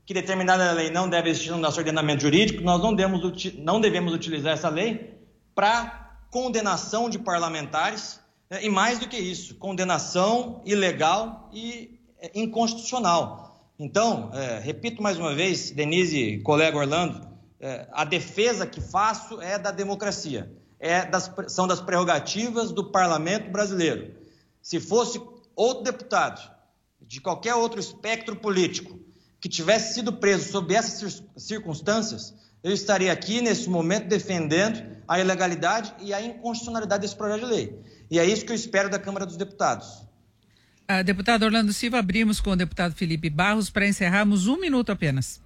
que determinada lei não deve existir no nosso ordenamento jurídico, nós não devemos utilizar essa lei para condenação de parlamentares, e mais do que isso, condenação ilegal e inconstitucional. Então, repito mais uma vez, Denise e colega Orlando, a defesa que faço é da democracia, são das prerrogativas do parlamento brasileiro. Se fosse outro deputado de qualquer outro espectro político que tivesse sido preso sob essas circunstâncias, eu estaria aqui nesse momento defendendo a ilegalidade e a inconstitucionalidade desse projeto de lei. E é isso que eu espero da Câmara dos Deputados. Deputado Orlando Silva, abrimos com o deputado Felipe Barros para encerrarmos 1 minuto apenas.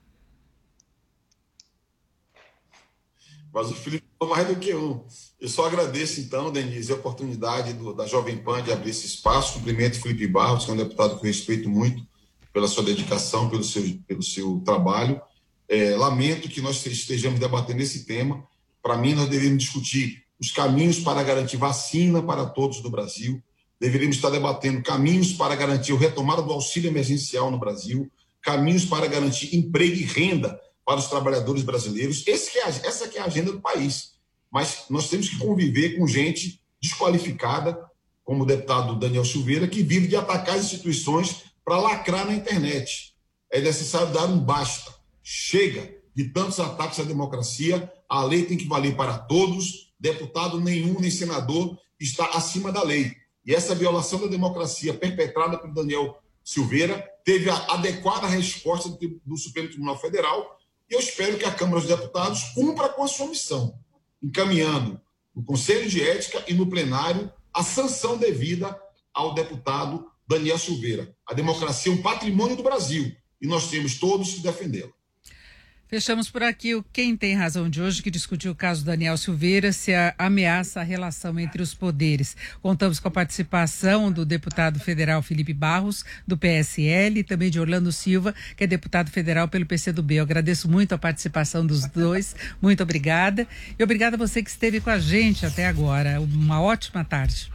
Mas o Felipe falou mais do que um. Eu só agradeço, então, Denise, a oportunidade da Jovem Pan de abrir esse espaço. Cumprimento o Felipe Barros, que é um deputado que eu respeito muito pela sua dedicação, pelo seu trabalho. Lamento que nós estejamos debatendo esse tema. Para mim, nós deveríamos discutir os caminhos para garantir vacina para todos no Brasil. Deveríamos estar debatendo caminhos para garantir a retomada do auxílio emergencial no Brasil, caminhos para garantir emprego e renda para os trabalhadores brasileiros. Essa que é a agenda do país. Mas nós temos que conviver com gente desqualificada, como o deputado Daniel Silveira, que vive de atacar as instituições para lacrar na internet. É necessário dar um basta. Chega de tantos ataques à democracia. A lei tem que valer para todos. Deputado nenhum, nem senador, está acima da lei. E essa violação da democracia perpetrada por Daniel Silveira teve a adequada resposta do Supremo Tribunal Federal. E eu espero que a Câmara dos Deputados cumpra com a sua missão, encaminhando no Conselho de Ética e no plenário a sanção devida ao deputado Daniel Silveira. A democracia é um patrimônio do Brasil e nós temos todos que defendê-la. Fechamos por aqui o Quem Tem Razão de hoje, que discutiu o caso Daniel Silveira, se ameaça a relação entre os poderes. Contamos com a participação do deputado federal Felipe Barros, do PSL, e também de Orlando Silva, que é deputado federal pelo PCdoB. Eu agradeço muito a participação dos dois, muito obrigada. E obrigada a você que esteve com a gente até agora. Uma ótima tarde.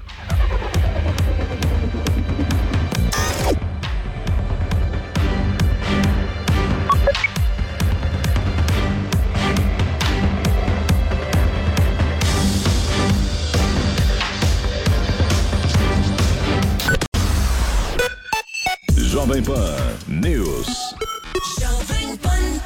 Jovem Pan News. Jovem Pan.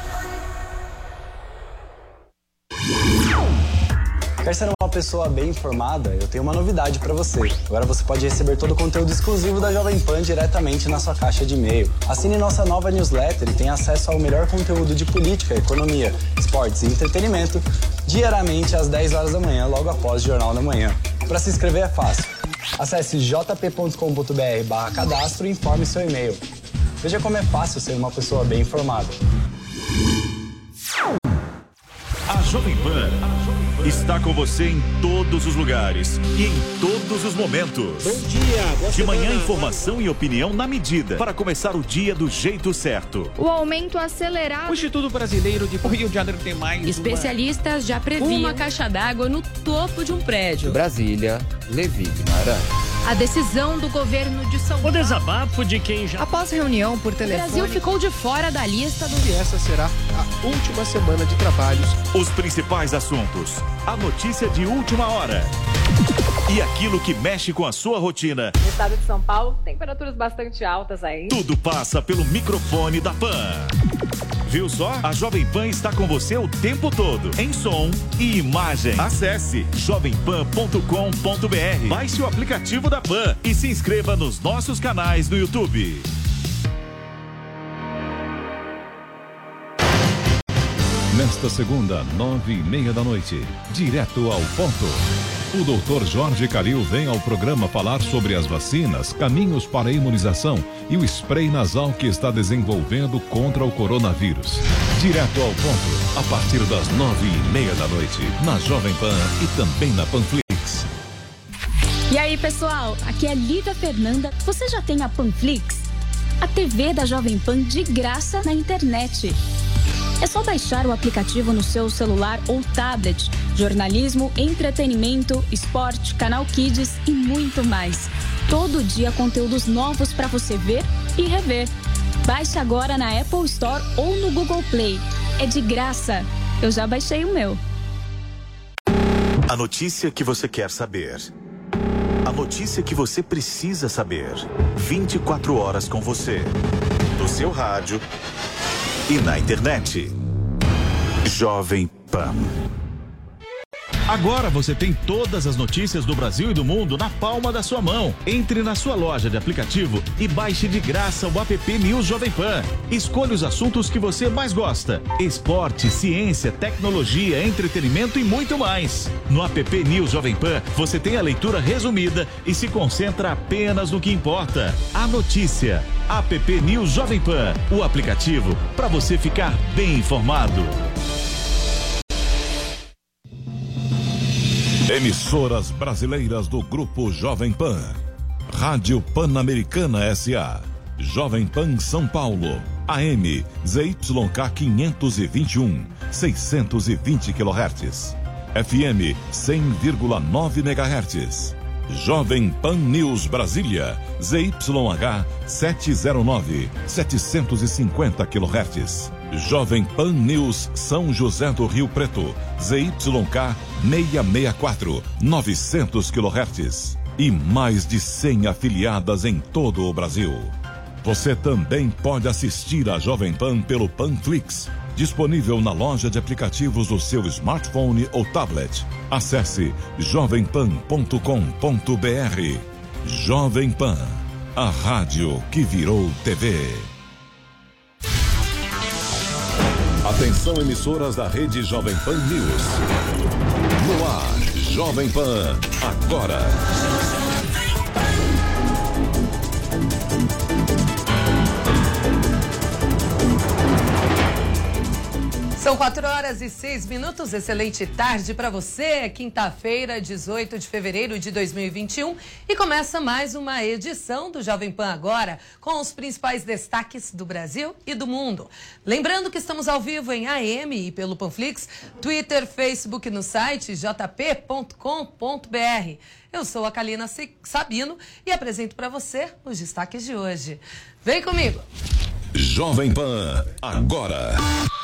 Quer ser uma pessoa bem informada? Eu tenho uma novidade para você. Agora você pode receber todo o conteúdo exclusivo da Jovem Pan diretamente na sua caixa de e-mail. Assine nossa nova newsletter e tenha acesso ao melhor conteúdo de política, economia, esportes e entretenimento diariamente às 10 horas da manhã, logo após o Jornal da Manhã. Para se inscrever é fácil. Acesse jp.com.br/cadastro e informe seu e-mail. Veja como é fácil ser uma pessoa bem informada. A Jovem Pan está com você em todos os lugares e em todos os momentos. Bom dia, de manhã, informação e opinião na medida para começar o dia do jeito certo. O aumento acelerado. O Instituto Brasileiro de Rio de Janeiro tem mais Especialistas já previam uma caixa d'água no topo de um prédio. Brasília, Levi Guimarães. A decisão do governo de São Paulo. O desabafo de quem já... Após reunião por telefone, o Brasil ficou de fora da lista do... E essa será a última semana de trabalhos. Os principais assuntos, a notícia de última hora e aquilo que mexe com a sua rotina. No estado de São Paulo, temperaturas bastante altas aí. Tudo passa pelo microfone da Pan. Viu só? A Jovem Pan está com você o tempo todo, em som e imagem. Acesse jovempan.com.br, baixe o aplicativo da Pan e se inscreva nos nossos canais no YouTube. Nesta segunda, 9:30 da noite, direto ao ponto. O Dr. Jorge Calil vem ao programa falar sobre as vacinas, caminhos para a imunização e o spray nasal que está desenvolvendo contra o coronavírus. Direto ao ponto, a partir das 9:30 da noite, na Jovem Pan e também na Panflix. E aí, pessoal, aqui é Lívia Fernanda. Você já tem a Panflix? A TV da Jovem Pan de graça na internet. É só baixar o aplicativo no seu celular ou tablet. Jornalismo, entretenimento, esporte, canal Kids e muito mais. Todo dia conteúdos novos para você ver e rever. Baixe agora na Apple Store ou no Google Play. É de graça. Eu já baixei o meu. A notícia que você quer saber. A notícia que você precisa saber. 24 horas com você. No seu rádio e na internet. Jovem Pan. Agora você tem todas as notícias do Brasil e do mundo na palma da sua mão. Entre na sua loja de aplicativo e baixe de graça o app News Jovem Pan. Escolha os assuntos que você mais gosta: esporte, ciência, tecnologia, entretenimento e muito mais. No app News Jovem Pan, você tem a leitura resumida e se concentra apenas no que importa: a notícia. App News Jovem Pan, o aplicativo para você ficar bem informado. Emissoras brasileiras do Grupo Jovem Pan. Rádio Pan-Americana S.A. Jovem Pan São Paulo. AM ZYK 521, 620 kHz. FM 100,9 MHz. Jovem Pan News Brasília. ZYH 709, 750 kHz. Jovem Pan News São José do Rio Preto, ZYK 664, 900 kHz. E mais de 100 afiliadas em todo o Brasil. Você também pode assistir a Jovem Pan pelo Panflix, disponível na loja de aplicativos do seu smartphone ou tablet. Acesse jovempan.com.br. Jovem Pan, a rádio que virou TV. Atenção, emissoras da rede Jovem Pan News. No ar, Jovem Pan, agora. São 4h06. Excelente tarde para você. Quinta-feira, 18 de fevereiro de 2021. E começa mais uma edição do Jovem Pan Agora, com os principais destaques do Brasil e do mundo. Lembrando que estamos ao vivo em AM e pelo Panflix, Twitter, Facebook, no site jp.com.br. Eu sou a Kalina Sabino e apresento para você os destaques de hoje. Vem comigo! Jovem Pan Agora.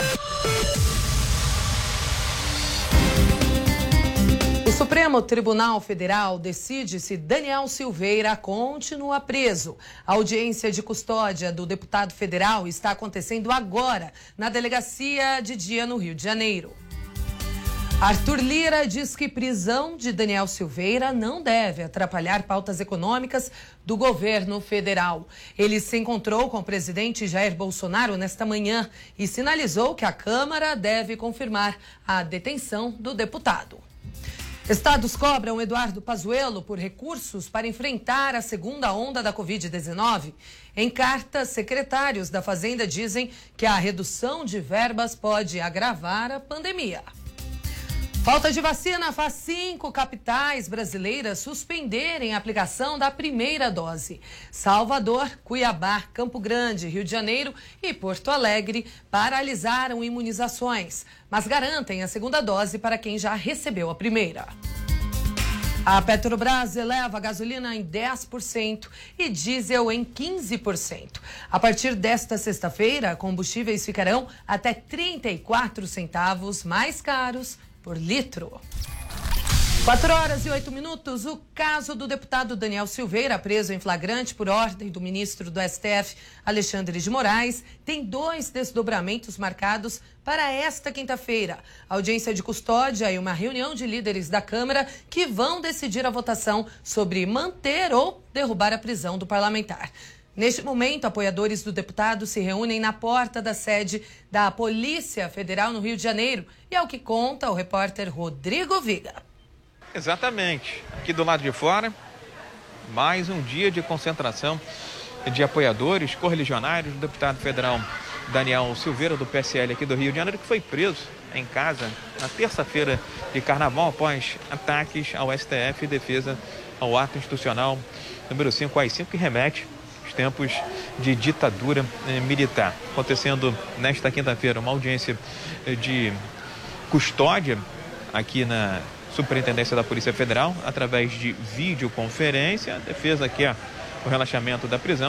O Supremo Tribunal Federal decide se Daniel Silveira continua preso. A audiência de custódia do deputado federal está acontecendo agora na Delegacia de Dia no Rio de Janeiro. Arthur Lira diz que prisão de Daniel Silveira não deve atrapalhar pautas econômicas do governo federal. Ele se encontrou com o presidente Jair Bolsonaro nesta manhã e sinalizou que a Câmara deve confirmar a detenção do deputado. Estados cobram Eduardo Pazuello por recursos para enfrentar a segunda onda da Covid-19. Em carta, secretários da Fazenda dizem que a redução de verbas pode agravar a pandemia. Falta de vacina faz 5 capitais brasileiras suspenderem a aplicação da primeira dose. Salvador, Cuiabá, Campo Grande, Rio de Janeiro e Porto Alegre paralisaram imunizações, mas garantem a segunda dose para quem já recebeu a primeira. A Petrobras eleva a gasolina em 10% e diesel em 15%. A partir desta sexta-feira, combustíveis ficarão até 34 centavos mais caros por litro. 4h08. O caso do deputado Daniel Silveira, preso em flagrante por ordem do ministro do STF, Alexandre de Moraes, tem 2 desdobramentos marcados para esta quinta-feira. Audiência de custódia e uma reunião de líderes da Câmara que vão decidir a votação sobre manter ou derrubar a prisão do parlamentar. Neste momento, apoiadores do deputado se reúnem na porta da sede da Polícia Federal no Rio de Janeiro. E é o que conta o repórter Rodrigo Viga. Exatamente. Aqui do lado de fora, mais um dia de concentração de apoiadores, correligionários do deputado federal Daniel Silveira, do PSL aqui do Rio de Janeiro, que foi preso em casa na terça-feira de carnaval após ataques ao STF e defesa ao ato institucional número 5 AI-5, que remete tempos de ditadura militar. Acontecendo nesta quinta-feira uma audiência de custódia aqui na Superintendência da Polícia Federal, através de videoconferência. A defesa quer o relaxamento da prisão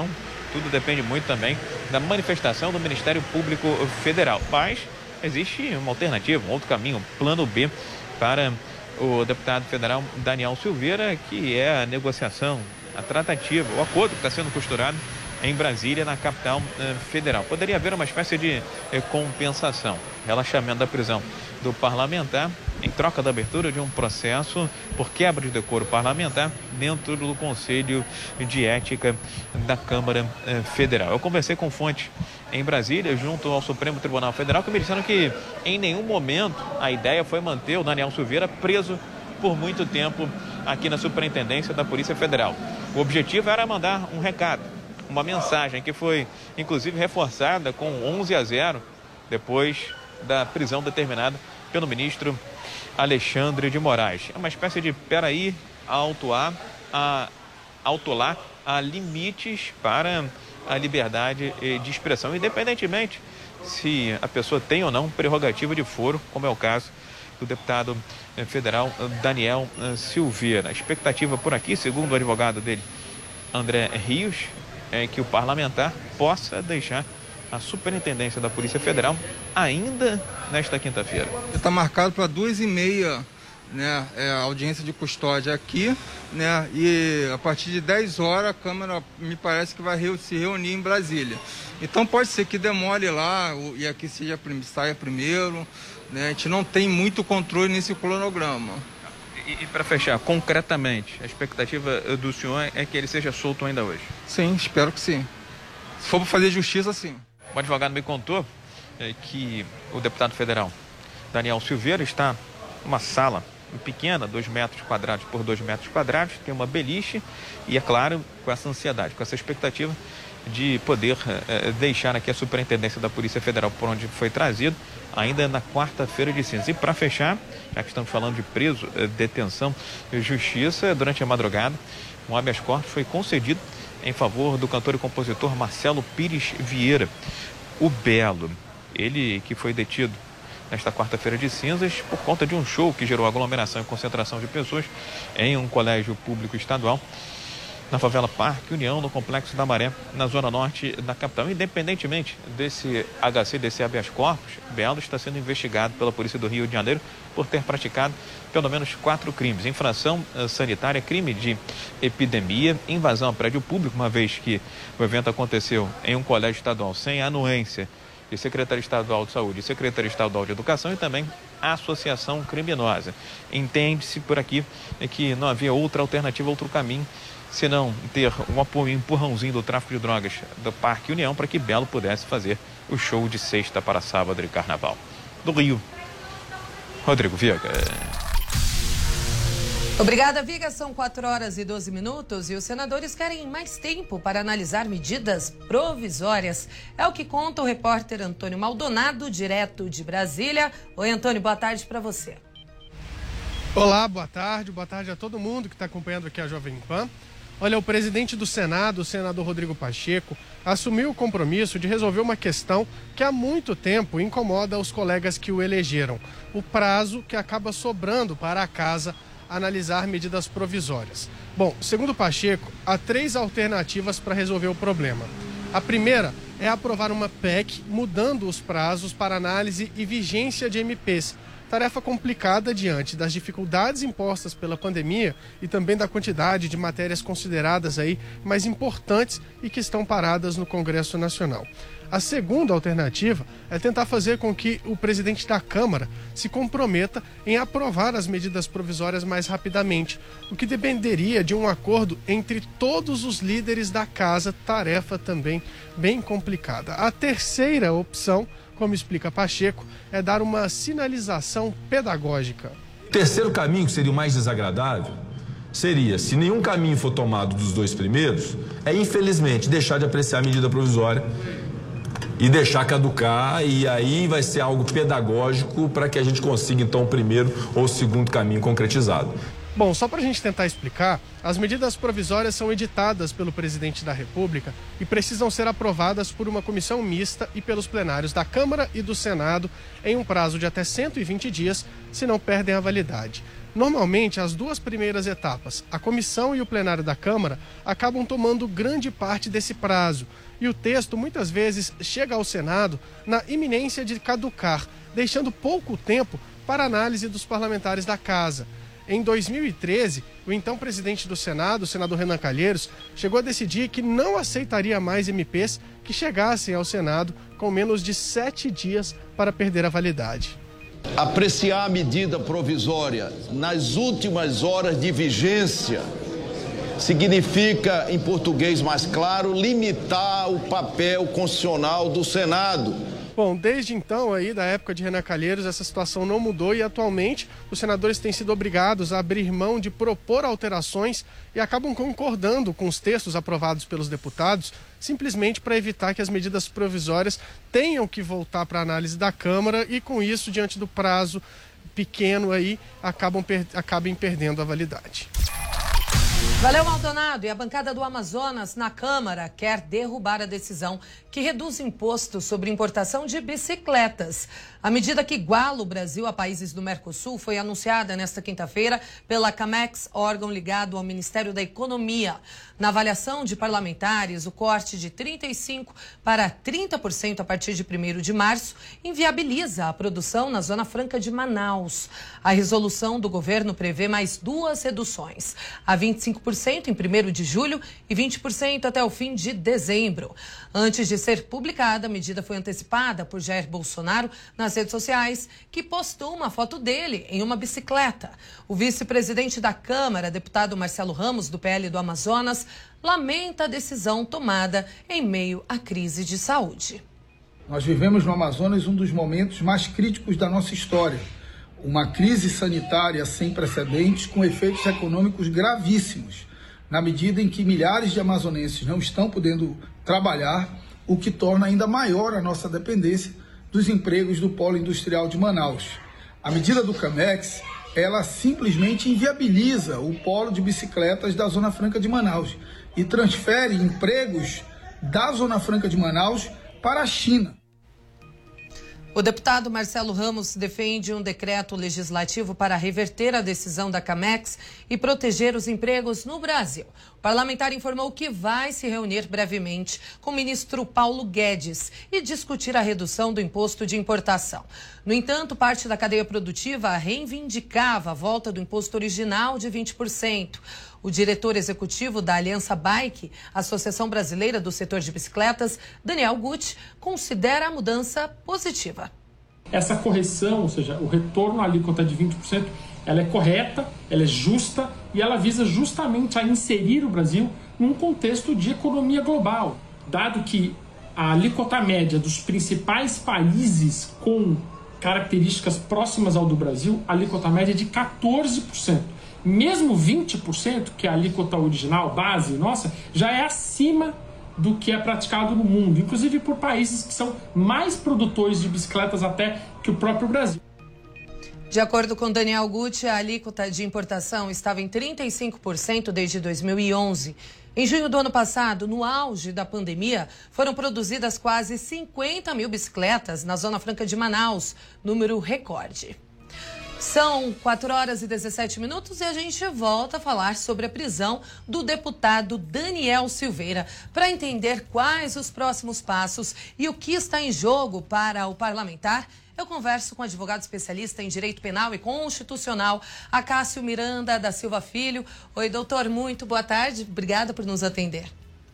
tudo depende muito também da manifestação do Ministério Público Federal. Mas existe uma alternativa, um outro caminho, um plano B para o deputado federal Daniel Silveira, que é a negociação, a tratativa, o acordo que está sendo costurado em Brasília, na capital federal. Poderia haver uma espécie de compensação, relaxamento da prisão do parlamentar em troca da abertura de um processo por quebra de decoro parlamentar dentro do Conselho de Ética da Câmara Federal. Eu conversei com fontes em Brasília, junto ao Supremo Tribunal Federal, que me disseram que em nenhum momento a ideia foi manter o Daniel Silveira preso por muito tempo aqui na Superintendência da Polícia Federal. O objetivo era mandar um recado, uma mensagem que foi inclusive reforçada com 11-0 depois da prisão determinada pelo ministro Alexandre de Moraes. É uma espécie de peraí, autuar, autolar a limites para a liberdade de expressão, independentemente se a pessoa tem ou não prerrogativa de foro, como é o caso do deputado federal Daniel Silveira. A expectativa por aqui, segundo o advogado dele, André Rios, é que o parlamentar possa deixar a Superintendência da Polícia Federal ainda nesta quinta-feira. Está marcado para 2h30, né, a audiência de custódia aqui, né, e a partir de 10 horas a Câmara me parece que vai se reunir em Brasília. Então pode ser que demore lá e aqui saia primeiro, né, a gente não tem muito controle nesse cronograma. E para fechar, concretamente, a expectativa do senhor é que ele seja solto ainda hoje? Sim, espero que sim. Se for para fazer justiça, sim. O advogado me contou que o deputado federal Daniel Silveira está numa sala pequena, 2 metros quadrados por 2 metros quadrados, tem uma beliche e, é claro, com essa ansiedade, com essa expectativa de poder deixar aqui a Superintendência da Polícia Federal, por onde foi trazido, ainda na quarta-feira de cinzas. E para fechar, já que estamos falando de preso, detenção e justiça, durante a madrugada, um habeas corpus foi concedido em favor do cantor e compositor Marcelo Pires Vieira, o Belo. Ele que foi detido nesta quarta-feira de cinzas por conta de um show que gerou aglomeração e concentração de pessoas em um colégio público estadual na favela Parque União, no Complexo da Maré, na zona norte da capital. Independentemente desse HC, desse habeas corpus, Belo está sendo investigado pela Polícia do Rio de Janeiro por ter praticado pelo menos 4 crimes: infração sanitária, crime de epidemia, invasão a prédio público, uma vez que o evento aconteceu em um colégio estadual sem anuência de Secretaria Estadual de Saúde e Secretaria Estadual de Educação, e também associação criminosa. Entende-se por aqui que não havia outra alternativa, outro caminho, senão ter um apoio, empurrãozinho do tráfico de drogas do Parque União para que Belo pudesse fazer o show de sexta para sábado de carnaval. Do Rio, Rodrigo Viega. Obrigada, Viga. São 4h12 e os senadores querem mais tempo para analisar medidas provisórias. É o que conta o repórter Antônio Maldonado, direto de Brasília. Oi, Antônio, boa tarde para você. Olá, boa tarde a todo mundo que está acompanhando aqui a Jovem Pan. Olha, o presidente do Senado, o senador Rodrigo Pacheco, assumiu o compromisso de resolver uma questão que há muito tempo incomoda os colegas que o elegeram: o prazo que acaba sobrando para a casa analisar medidas provisórias. Bom, segundo Pacheco, há 3 alternativas para resolver o problema. A primeira é aprovar uma PEC mudando os prazos para análise e vigência de MPs. Tarefa complicada diante das dificuldades impostas pela pandemia e também da quantidade de matérias consideradas aí mais importantes e que estão paradas no Congresso Nacional. A segunda alternativa é tentar fazer com que o presidente da Câmara se comprometa em aprovar as medidas provisórias mais rapidamente, o que dependeria de um acordo entre todos os líderes da casa, tarefa também bem complicada. A terceira opção, como explica Pacheco, é dar uma sinalização pedagógica. O terceiro caminho, que seria o mais desagradável, seria, se nenhum caminho for tomado dos 2 primeiros, é infelizmente deixar de apreciar a medida provisória e deixar caducar, e aí vai ser algo pedagógico para que a gente consiga então o primeiro ou o segundo caminho concretizado. Bom, só para a gente tentar explicar, as medidas provisórias são editadas pelo presidente da República e precisam ser aprovadas por uma comissão mista e pelos plenários da Câmara e do Senado em um prazo de até 120 dias, se não perdem a validade. Normalmente, as duas primeiras etapas, a comissão e o plenário da Câmara, acabam tomando grande parte desse prazo. E o texto, muitas vezes, chega ao Senado na iminência de caducar, deixando pouco tempo para análise dos parlamentares da Casa. Em 2013, o então presidente do Senado, o senador Renan Calheiros, chegou a decidir que não aceitaria mais MPs que chegassem ao Senado com menos de 7 dias para perder a validade. Apreciar a medida provisória nas últimas horas de vigência significa, em português mais claro, limitar o papel constitucional do Senado. Bom, desde então, aí, da época de Renan Calheiros, essa situação não mudou e atualmente os senadores têm sido obrigados a abrir mão de propor alterações e acabam concordando com os textos aprovados pelos deputados, simplesmente para evitar que as medidas provisórias tenham que voltar para a análise da Câmara e, com isso, diante do prazo pequeno, aí, acabem perdendo a validade. Valeu, Maldonado. E a bancada do Amazonas na Câmara quer derrubar a decisão que reduz imposto sobre importação de bicicletas. A medida que iguala o Brasil a países do Mercosul foi anunciada nesta quinta-feira pela Camex, órgão ligado ao Ministério da Economia. Na avaliação de parlamentares, o corte de 35% para 30% a partir de 1º de março inviabiliza a produção na Zona Franca de Manaus. A resolução do governo prevê mais 2 reduções, a 25% em 1º de julho e 20% até o fim de dezembro. Antes de ser publicada, a medida foi antecipada por Jair Bolsonaro nas redes sociais, que postou uma foto dele em uma bicicleta. O vice-presidente da Câmara, deputado Marcelo Ramos, do PL do Amazonas, lamenta a decisão tomada em meio à crise de saúde. Nós vivemos no Amazonas um dos momentos mais críticos da nossa história. Uma crise sanitária sem precedentes com efeitos econômicos gravíssimos, na medida em que milhares de amazonenses não estão podendo trabalhar, o que torna ainda maior a nossa dependência dos empregos do polo industrial de Manaus. A medida do Camex, ela simplesmente inviabiliza o polo de bicicletas da Zona Franca de Manaus e transfere empregos da Zona Franca de Manaus para a China. O deputado Marcelo Ramos defende um decreto legislativo para reverter a decisão da Camex e proteger os empregos no Brasil. O parlamentar informou que vai se reunir brevemente com o ministro Paulo Guedes e discutir a redução do imposto de importação. No entanto, parte da cadeia produtiva reivindicava a volta do imposto original de 20%. O diretor executivo da Aliança Bike, Associação Brasileira do Setor de Bicicletas, Daniel Gucci, considera a mudança positiva. Essa correção, ou seja, o retorno à alíquota de 20%, ela é correta, ela é justa e ela visa justamente a inserir o Brasil num contexto de economia global, dado que a alíquota média dos principais países com características próximas ao do Brasil, a alíquota média é de 14%. Mesmo 20%, que é a alíquota original, base nossa, já é acima do que é praticado no mundo, inclusive por países que são mais produtores de bicicletas até que o próprio Brasil. De acordo com Daniel Gucci, a alíquota de importação estava em 35% desde 2011. Em junho do ano passado, no auge da pandemia, foram produzidas quase 50 mil bicicletas na Zona Franca de Manaus, número recorde. São 4h17 e a gente volta a falar sobre a prisão do deputado Daniel Silveira. Para entender quais os próximos passos e o que está em jogo para o parlamentar, eu converso com o advogado especialista em Direito Penal e Constitucional, Acácio Miranda da Silva Filho. Oi, doutor, muito boa tarde. Obrigada por nos atender.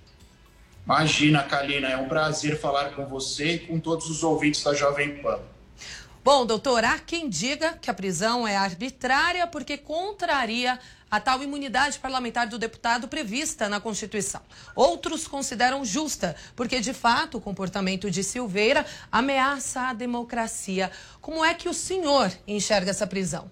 Imagina, Kalina, é um prazer falar com você e com todos os ouvintes da Jovem Pan. Bom, doutor, há quem diga que a prisão é arbitrária porque contraria a tal imunidade parlamentar do deputado prevista na Constituição. Outros consideram justa, porque, de fato, o comportamento de Silveira ameaça a democracia. Como é que o senhor enxerga essa prisão?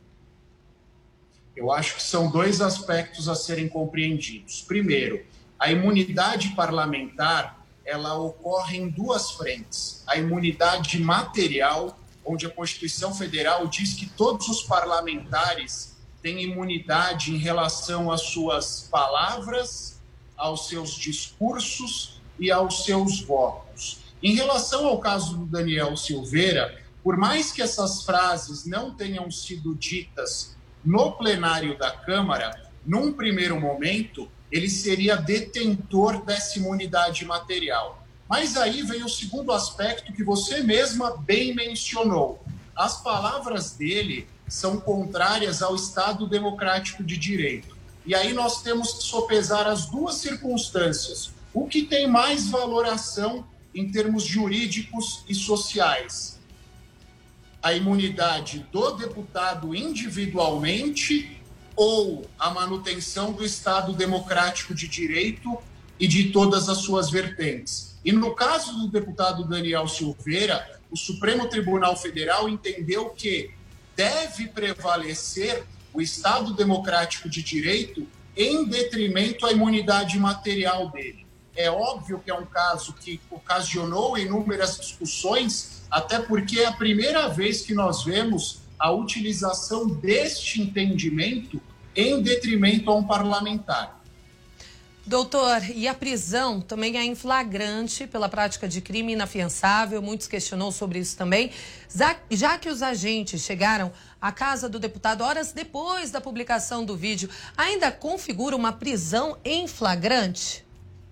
Eu acho que são 2 aspectos a serem compreendidos. Primeiro, a imunidade parlamentar, ela ocorre em 2 frentes. A imunidade material, onde a Constituição Federal diz que todos os parlamentares têm imunidade em relação às suas palavras, aos seus discursos e aos seus votos. Em relação ao caso do Daniel Silveira, por mais que essas frases não tenham sido ditas no plenário da Câmara, num primeiro momento, ele seria detentor dessa imunidade material. Mas aí vem o segundo aspecto que você mesma bem mencionou. As palavras dele são contrárias ao Estado Democrático de Direito. E aí nós temos que sopesar as duas circunstâncias. O que tem mais valoração em termos jurídicos e sociais? A imunidade do deputado individualmente ou a manutenção do Estado Democrático de Direito e de todas as suas vertentes? E no caso do deputado Daniel Silveira, o Supremo Tribunal Federal entendeu que deve prevalecer o Estado Democrático de Direito em detrimento à imunidade material dele. É óbvio que é um caso que ocasionou inúmeras discussões, até porque é a primeira vez que nós vemos a utilização deste entendimento em detrimento a um parlamentar. Doutor, e a prisão também é em flagrante pela prática de crime inafiançável, muitos questionou sobre isso também, já que os agentes chegaram à casa do deputado horas depois da publicação do vídeo, ainda configura uma prisão em flagrante?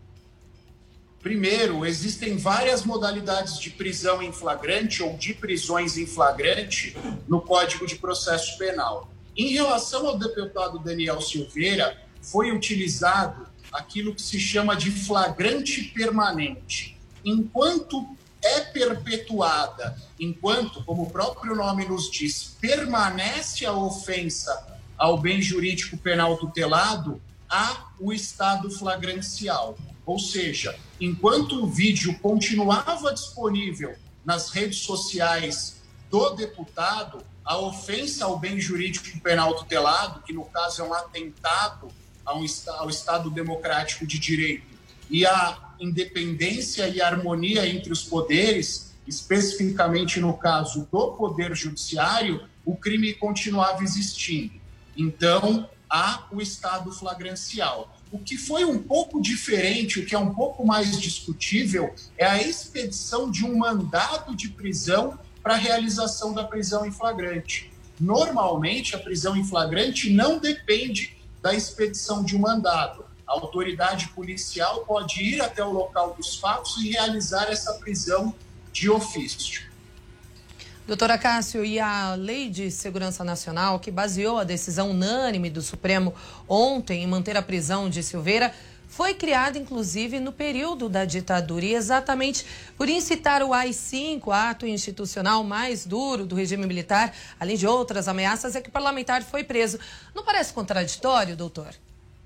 Primeiro, existem várias modalidades de prisão em flagrante ou de prisões em flagrante no Código de Processo Penal. Em relação ao deputado Daniel Silveira, foi utilizado aquilo que se chama de flagrante permanente. Enquanto é perpetuada, enquanto, como o próprio nome nos diz, permanece a ofensa ao bem jurídico penal tutelado, há o estado flagrancial. Ou seja, enquanto o vídeo continuava disponível nas redes sociais do deputado, a ofensa ao bem jurídico penal tutelado, que no caso é um atentado ao Estado Democrático de Direito, e a independência e harmonia entre os poderes, especificamente no caso do Poder Judiciário, o crime continuava existindo. Então, há o estado flagrancial. O que foi um pouco diferente, o que é um pouco mais discutível, é a expedição de um mandado de prisão para a realização da prisão em flagrante. Normalmente, a prisão em flagrante não depende da expedição de um mandado. A autoridade policial pode ir até o local dos fatos e realizar essa prisão de ofício. Doutora Cássio, e a Lei de Segurança Nacional, que baseou a decisão unânime do Supremo ontem em manter a prisão de Silveira, foi criada, inclusive, no período da ditadura e exatamente por incitar o AI-5, ato institucional mais duro do regime militar, além de outras ameaças, é que o parlamentar foi preso. Não parece contraditório, doutor?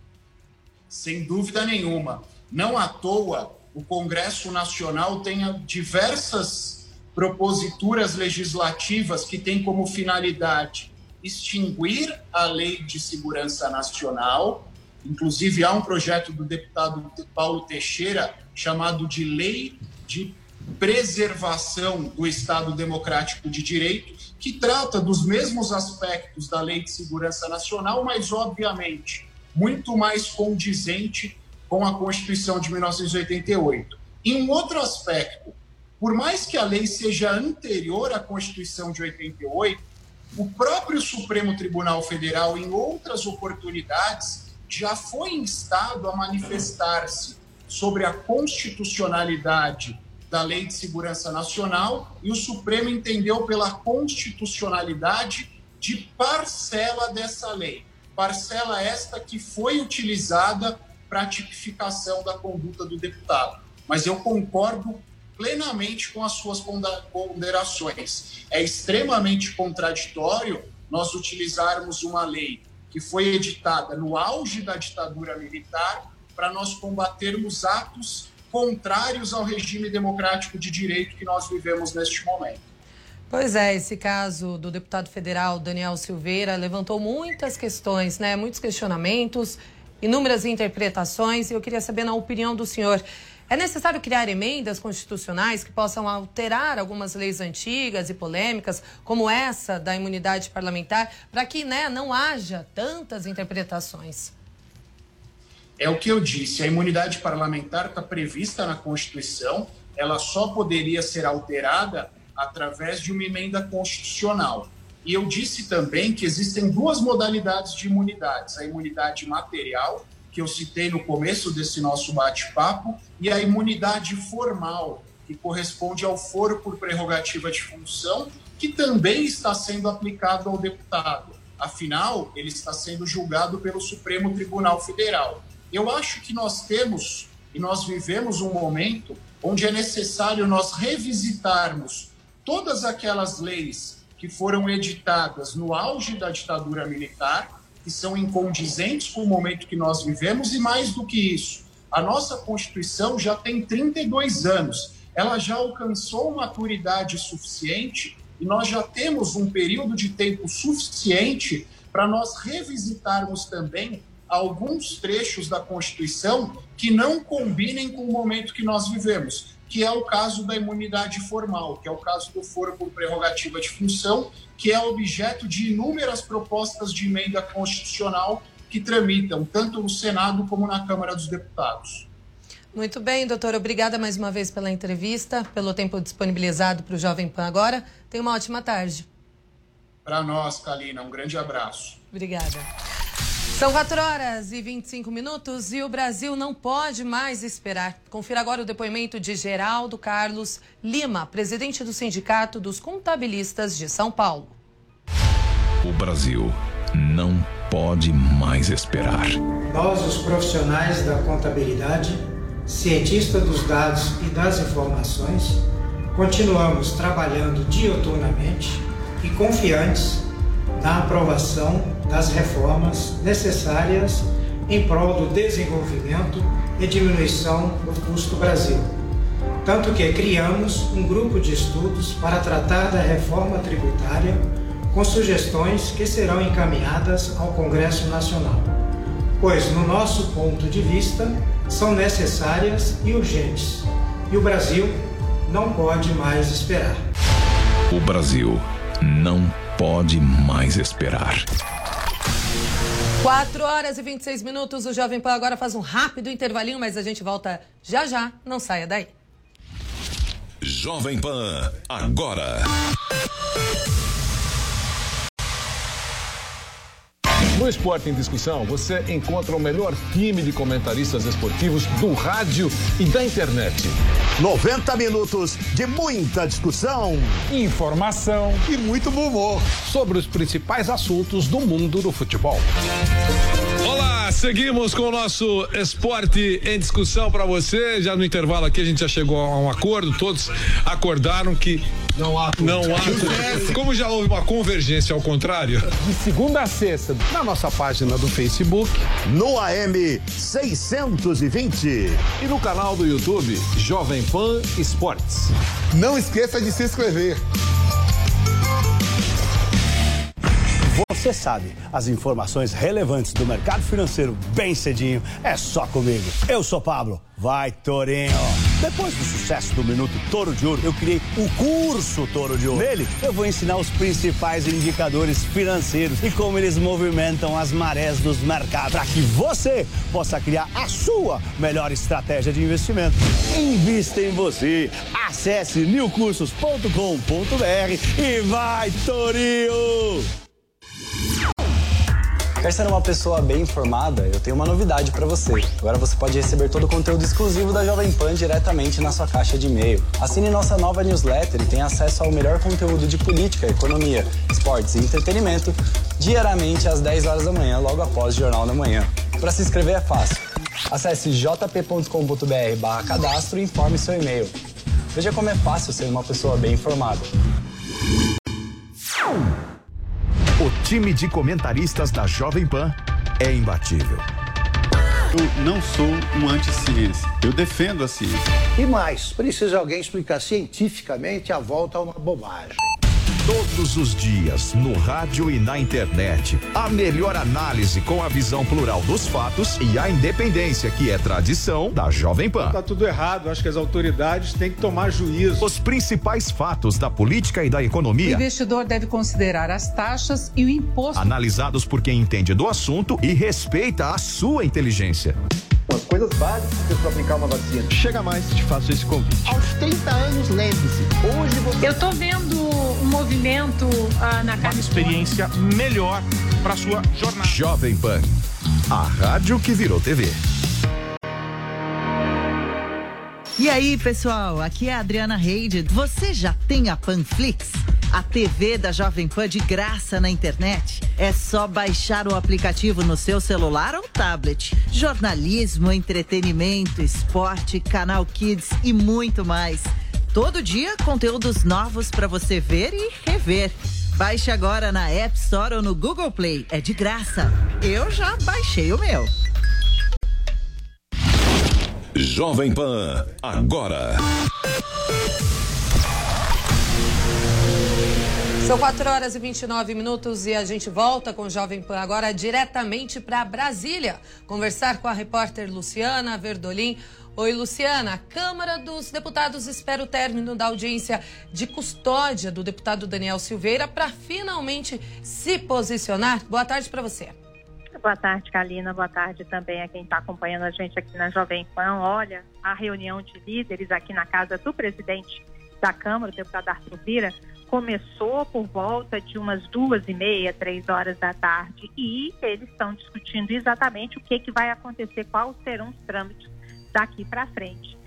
Sem dúvida nenhuma. Não à toa, o Congresso Nacional tem diversas proposituras legislativas que têm como finalidade extinguir a Lei de Segurança Nacional. Inclusive, há um projeto do deputado Paulo Teixeira chamado de Lei de Preservação do Estado Democrático de Direito, que trata dos mesmos aspectos da Lei de Segurança Nacional, mas, obviamente, muito mais condizente com a Constituição de 1988. E um outro aspecto, por mais que a lei seja anterior à Constituição de 88, o próprio Supremo Tribunal Federal, em outras oportunidades, já foi instado a manifestar-se sobre a constitucionalidade da Lei de Segurança Nacional e o Supremo entendeu pela constitucionalidade de parcela dessa lei. Parcela esta que foi utilizada para a tipificação da conduta do deputado. Mas eu concordo plenamente com as suas ponderações. É extremamente contraditório nós utilizarmos uma lei que foi editada no auge da ditadura militar para nós combatermos atos contrários ao regime democrático de direito que nós vivemos neste momento. Pois é, esse caso do deputado federal Daniel Silveira levantou muitas questões, né? Muitos questionamentos, inúmeras interpretações, e eu queria saber, na opinião do senhor, é necessário criar emendas constitucionais que possam alterar algumas leis antigas e polêmicas, como essa da imunidade parlamentar, para que, né, não haja tantas interpretações? É o que eu disse, a imunidade parlamentar está prevista na Constituição, ela só poderia ser alterada através de uma emenda constitucional. E eu disse também que existem duas modalidades de imunidades: a imunidade material, que eu citei no começo desse nosso bate-papo, e a imunidade formal, que corresponde ao foro por prerrogativa de função, que também está sendo aplicado ao deputado. Afinal, ele está sendo julgado pelo Supremo Tribunal Federal. Eu acho que nós temos e nós vivemos um momento onde é necessário nós revisitarmos todas aquelas leis que foram editadas no auge da ditadura militar, que são incondizentes com o momento que nós vivemos, e mais do que isso, a nossa Constituição já tem 32 anos, ela já alcançou maturidade suficiente e nós já temos um período de tempo suficiente para nós revisitarmos também alguns trechos da Constituição que não combinem com o momento que nós vivemos, que é o caso da imunidade formal, que é o caso do foro por prerrogativa de função, que é objeto de inúmeras propostas de emenda constitucional que tramitam tanto no Senado como na Câmara dos Deputados. Muito bem, doutor. Obrigada mais uma vez pela entrevista, pelo tempo disponibilizado para o Jovem Pan agora. Tenha uma ótima tarde. Para nós, Kalina, um grande abraço. Obrigada. São 4h25 e o Brasil não pode mais esperar. Confira agora o depoimento de Geraldo Carlos Lima, presidente do Sindicato dos Contabilistas de São Paulo. O Brasil não pode mais esperar. Nós, os profissionais da contabilidade, cientistas dos dados e das informações, continuamos trabalhando diuturnamente e confiantes na aprovação das reformas necessárias em prol do desenvolvimento e diminuição do custo do Brasil. Tanto que criamos um grupo de estudos para tratar da reforma tributária com sugestões que serão encaminhadas ao Congresso Nacional, pois, no nosso ponto de vista, são necessárias e urgentes. E o Brasil não pode mais esperar. O Brasil não pode mais esperar. 4h26, o Jovem Pan agora faz um rápido intervalinho, mas a gente volta já, não saia daí. Jovem Pan, agora. No Esporte em Discussão, você encontra o melhor time de comentaristas esportivos do rádio e da internet. 90 minutos de muita discussão, informação e muito bom humor sobre os principais assuntos do mundo do futebol. Olá, seguimos com o nosso Esporte em Discussão para você. Já no intervalo aqui a gente já chegou a um acordo, todos acordaram que não há. Como já houve uma convergência ao contrário. De segunda a sexta, na nossa página do Facebook, no AM 620 e no canal do YouTube Jovem Pan Esportes. Não esqueça de se inscrever. Você sabe, as informações relevantes do mercado financeiro bem cedinho é só comigo. Eu sou Pablo. Vai, Torinho! Depois do sucesso do Minuto Toro de Ouro, eu criei o curso Toro de Ouro. Nele, eu vou ensinar os principais indicadores financeiros e como eles movimentam as marés dos mercados, para que você possa criar a sua melhor estratégia de investimento. Invista em você. Acesse newcursos.com.br e vai, Torinho! Quer ser uma pessoa bem informada? Eu tenho uma novidade para você. Agora você pode receber todo o conteúdo exclusivo da Jovem Pan diretamente na sua caixa de e-mail. Assine nossa nova newsletter e tenha acesso ao melhor conteúdo de política, economia, esportes e entretenimento diariamente às 10 horas da manhã, logo após o Jornal da Manhã. Para se inscrever é fácil. Acesse jp.com.br/cadastro e informe seu e-mail. Veja como é fácil ser uma pessoa bem informada. O time de comentaristas da Jovem Pan é imbatível. Eu não sou um anti-ciência, eu defendo a ciência. E mais, precisa alguém explicar cientificamente a volta a uma bobagem. Todos os dias, no rádio e na internet, a melhor análise com a visão plural dos fatos e a independência, que é tradição da Jovem Pan. Tá tudo errado, acho que as autoridades têm que tomar juízo. Os principais fatos da política e da economia. O investidor deve considerar as taxas e o imposto. Analisados por quem entende do assunto e respeita a sua inteligência. As coisas básicas para aplicar uma vacina. Chega mais, te faço esse convite. Aos 30 anos, lembre-se, hoje você... Eu tô vendo um movimento movimento na casa. Uma experiência melhor para sua jornada. Jovem Pan, a rádio que virou TV. E aí, pessoal, aqui é a Adriana Reide. Você já tem a Panflix? A TV da Jovem Pan de graça na internet? É só baixar o aplicativo no seu celular ou tablet. Jornalismo, entretenimento, esporte, canal Kids e muito mais. Todo dia, conteúdos novos para você ver e rever. Baixe agora na App Store ou no Google Play. É de graça. Eu já baixei o meu. Jovem Pan, agora. São 4h29 e a gente volta com o Jovem Pan agora diretamente para Brasília. Conversar com a repórter Luciana Verdolim. Oi, Luciana. A Câmara dos Deputados espera o término da audiência de custódia do deputado Daniel Silveira para finalmente se posicionar. Boa tarde para você. Boa tarde, Kalina. Boa tarde também a quem está acompanhando a gente aqui na Jovem Pan. Olha, a reunião de líderes aqui na casa do presidente da Câmara, o deputado Arthur Lira, começou por volta de umas 2h30, 3 horas da tarde, e eles estão discutindo exatamente o que vai acontecer, quais serão os trâmites daqui para frente.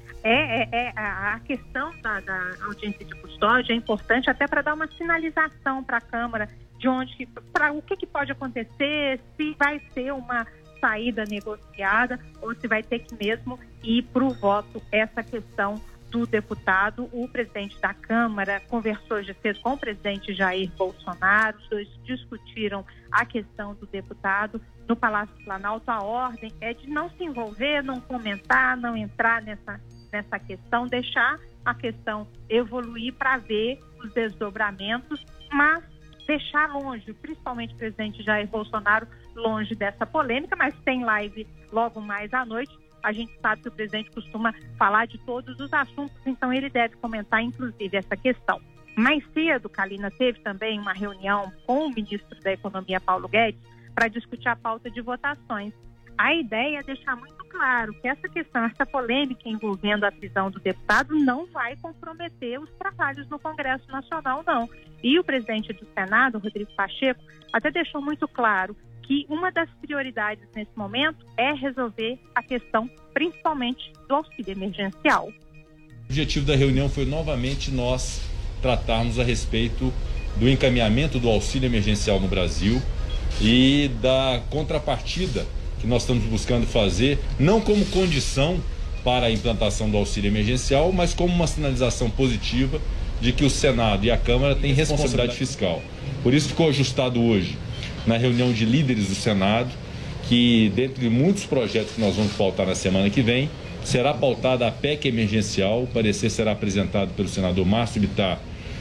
A questão da audiência de custódia é importante até para dar uma sinalização para a Câmara de o que pode acontecer, se vai ser uma saída negociada ou se vai ter que mesmo ir para o voto. Essa questão do deputado, o presidente da Câmara conversou hoje cedo com o presidente Jair Bolsonaro, os dois discutiram a questão do deputado no Palácio do Planalto. A ordem é de não se envolver, não comentar, não entrar nessa questão, deixar a questão evoluir para ver os desdobramentos, mas deixar longe, principalmente o presidente Jair Bolsonaro, longe dessa polêmica, mas tem live logo mais à noite. A gente sabe que o presidente costuma falar de todos os assuntos, então ele deve comentar, inclusive, essa questão. Mais cedo, Kalina, teve também uma reunião com o ministro da Economia, Paulo Guedes, para discutir a pauta de votações. A ideia é deixar muito claro que essa questão, essa polêmica envolvendo a prisão do deputado não vai comprometer os trabalhos no Congresso Nacional, não. E o presidente do Senado, Rodrigo Pacheco, até deixou muito claro que uma das prioridades nesse momento é resolver a questão, principalmente, do auxílio emergencial. O objetivo da reunião foi novamente nós tratarmos a respeito do encaminhamento do auxílio emergencial no Brasil e da contrapartida que nós estamos buscando fazer, não como condição para a implantação do auxílio emergencial, mas como uma sinalização positiva de que o Senado e a Câmara têm responsabilidade fiscal. Por isso ficou ajustado hoje, na reunião de líderes do Senado, que dentre muitos projetos que nós vamos pautar na semana que vem, será pautada a PEC emergencial. O parecer será apresentado pelo senador Márcio Bittar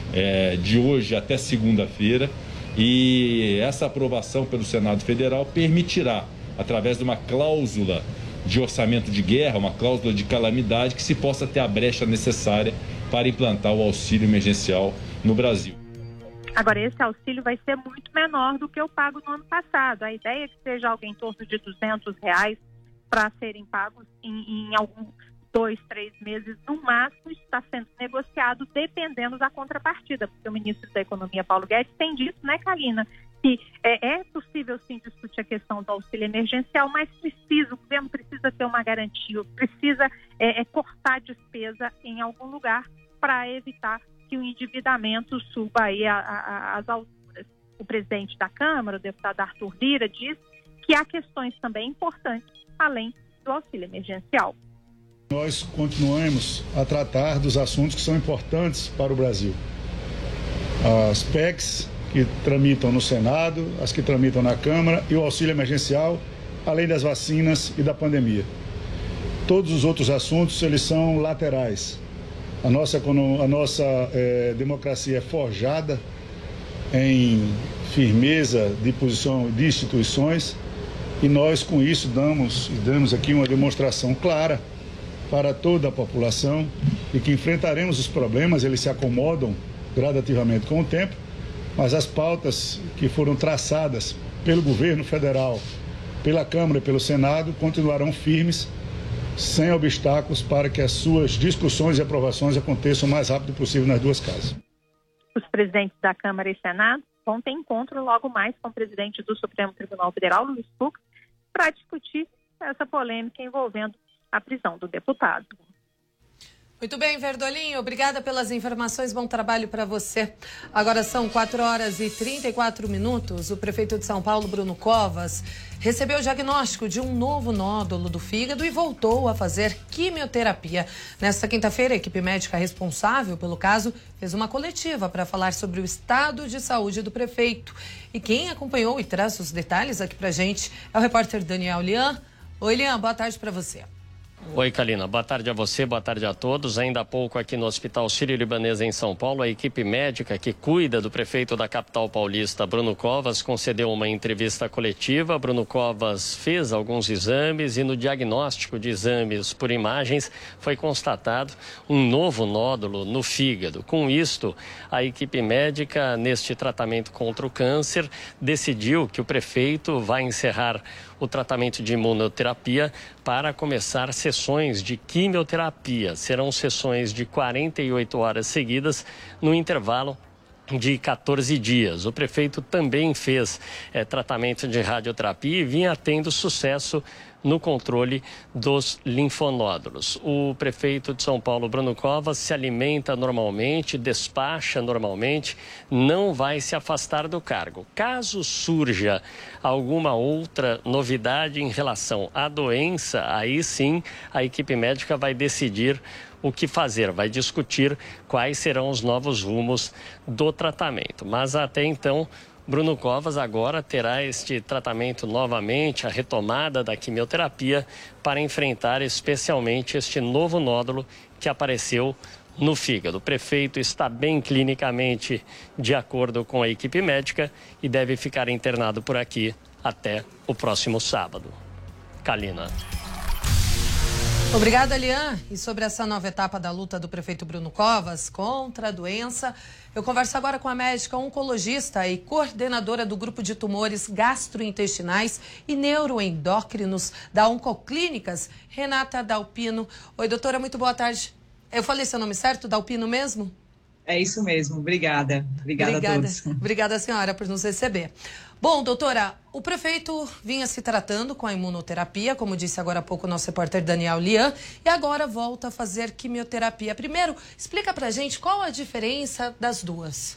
de hoje até segunda-feira, e essa aprovação pelo Senado Federal permitirá, através de uma cláusula de orçamento de guerra, uma cláusula de calamidade, que se possa ter a brecha necessária para implantar o auxílio emergencial no Brasil. Agora, esse auxílio vai ser muito menor do que o pago no ano passado. A ideia é que seja algo em torno de R$200 para serem pagos em alguns 2, 3 meses no máximo. Isso está sendo negociado dependendo da contrapartida, porque o ministro da Economia, Paulo Guedes, tem dito, né, Kalina, que é possível sim discutir a questão do auxílio emergencial, mas o governo precisa ter uma garantia, precisa cortar a despesa em algum lugar para evitar que o endividamento suba aí às alturas. O presidente da Câmara, o deputado Arthur Lira, diz que há questões também importantes, além do auxílio emergencial. Nós continuamos a tratar dos assuntos que são importantes para o Brasil. As PECs que tramitam no Senado, as que tramitam na Câmara e o auxílio emergencial, além das vacinas e da pandemia. Todos os outros assuntos, eles são laterais. A nossa democracia é forjada em firmeza de posição de instituições, e nós com isso damos aqui uma demonstração clara para toda a população de que enfrentaremos os problemas. Eles se acomodam gradativamente com o tempo, mas as pautas que foram traçadas pelo governo federal, pela Câmara e pelo Senado continuarão firmes, sem obstáculos, para que as suas discussões e aprovações aconteçam o mais rápido possível nas duas casas. presidentes da Câmara e Senado vão ter encontro logo mais com o presidente do Supremo Tribunal Federal, Luiz Fux, para discutir essa polêmica envolvendo a prisão do deputado. Muito bem, Verdolinho, obrigada pelas informações, bom trabalho para você. Agora são 4h34. O prefeito de São Paulo, Bruno Covas, recebeu o diagnóstico de um novo nódulo do fígado e voltou a fazer quimioterapia. Nesta quinta-feira, a equipe médica responsável pelo caso fez uma coletiva para falar sobre o estado de saúde do prefeito. E quem acompanhou e traz os detalhes aqui para gente é o repórter Daniel Lian. Oi, Lian, boa tarde para você. Oi, Kalina. Boa tarde a você, boa tarde a todos. Ainda há pouco aqui no Hospital Sírio-Libanês em São Paulo, a equipe médica que cuida do prefeito da capital paulista, Bruno Covas, concedeu uma entrevista coletiva. Bruno Covas fez alguns exames e no diagnóstico de exames por imagens foi constatado um novo nódulo no fígado. Com isto, a equipe médica, neste tratamento contra o câncer, decidiu que o prefeito vai encerrar o tratamento de imunoterapia para começar sessões de quimioterapia. Serão sessões de 48 horas seguidas no intervalo de 14 dias. O prefeito também fez tratamento de radioterapia e vinha tendo sucesso no controle dos linfonódulos. O prefeito de São Paulo, Bruno Covas, se alimenta normalmente, despacha normalmente, não vai se afastar do cargo. Caso surja alguma outra novidade em relação à doença, aí sim a equipe médica vai decidir o que fazer, vai discutir quais serão os novos rumos do tratamento. Mas até então, Bruno Covas agora terá este tratamento novamente, a retomada da quimioterapia, para enfrentar especialmente este novo nódulo que apareceu no fígado. O prefeito está bem clinicamente de acordo com a equipe médica e deve ficar internado por aqui até o próximo sábado. Kalina. Obrigada, Lian. E sobre essa nova etapa da luta do prefeito Bruno Covas contra a doença, eu converso agora com a médica oncologista e coordenadora do grupo de tumores gastrointestinais e neuroendócrinos da Oncoclínicas, Renata Dalpino. Oi, doutora, muito boa tarde. Eu falei seu nome certo? Dalpino mesmo? É isso mesmo, obrigada. Obrigada a todos. Obrigada, senhora, por nos receber. Bom, doutora, o prefeito vinha se tratando com a imunoterapia, como disse agora há pouco o nosso repórter Daniel Lian, e agora volta a fazer quimioterapia. Primeiro, explica pra gente qual a diferença das duas.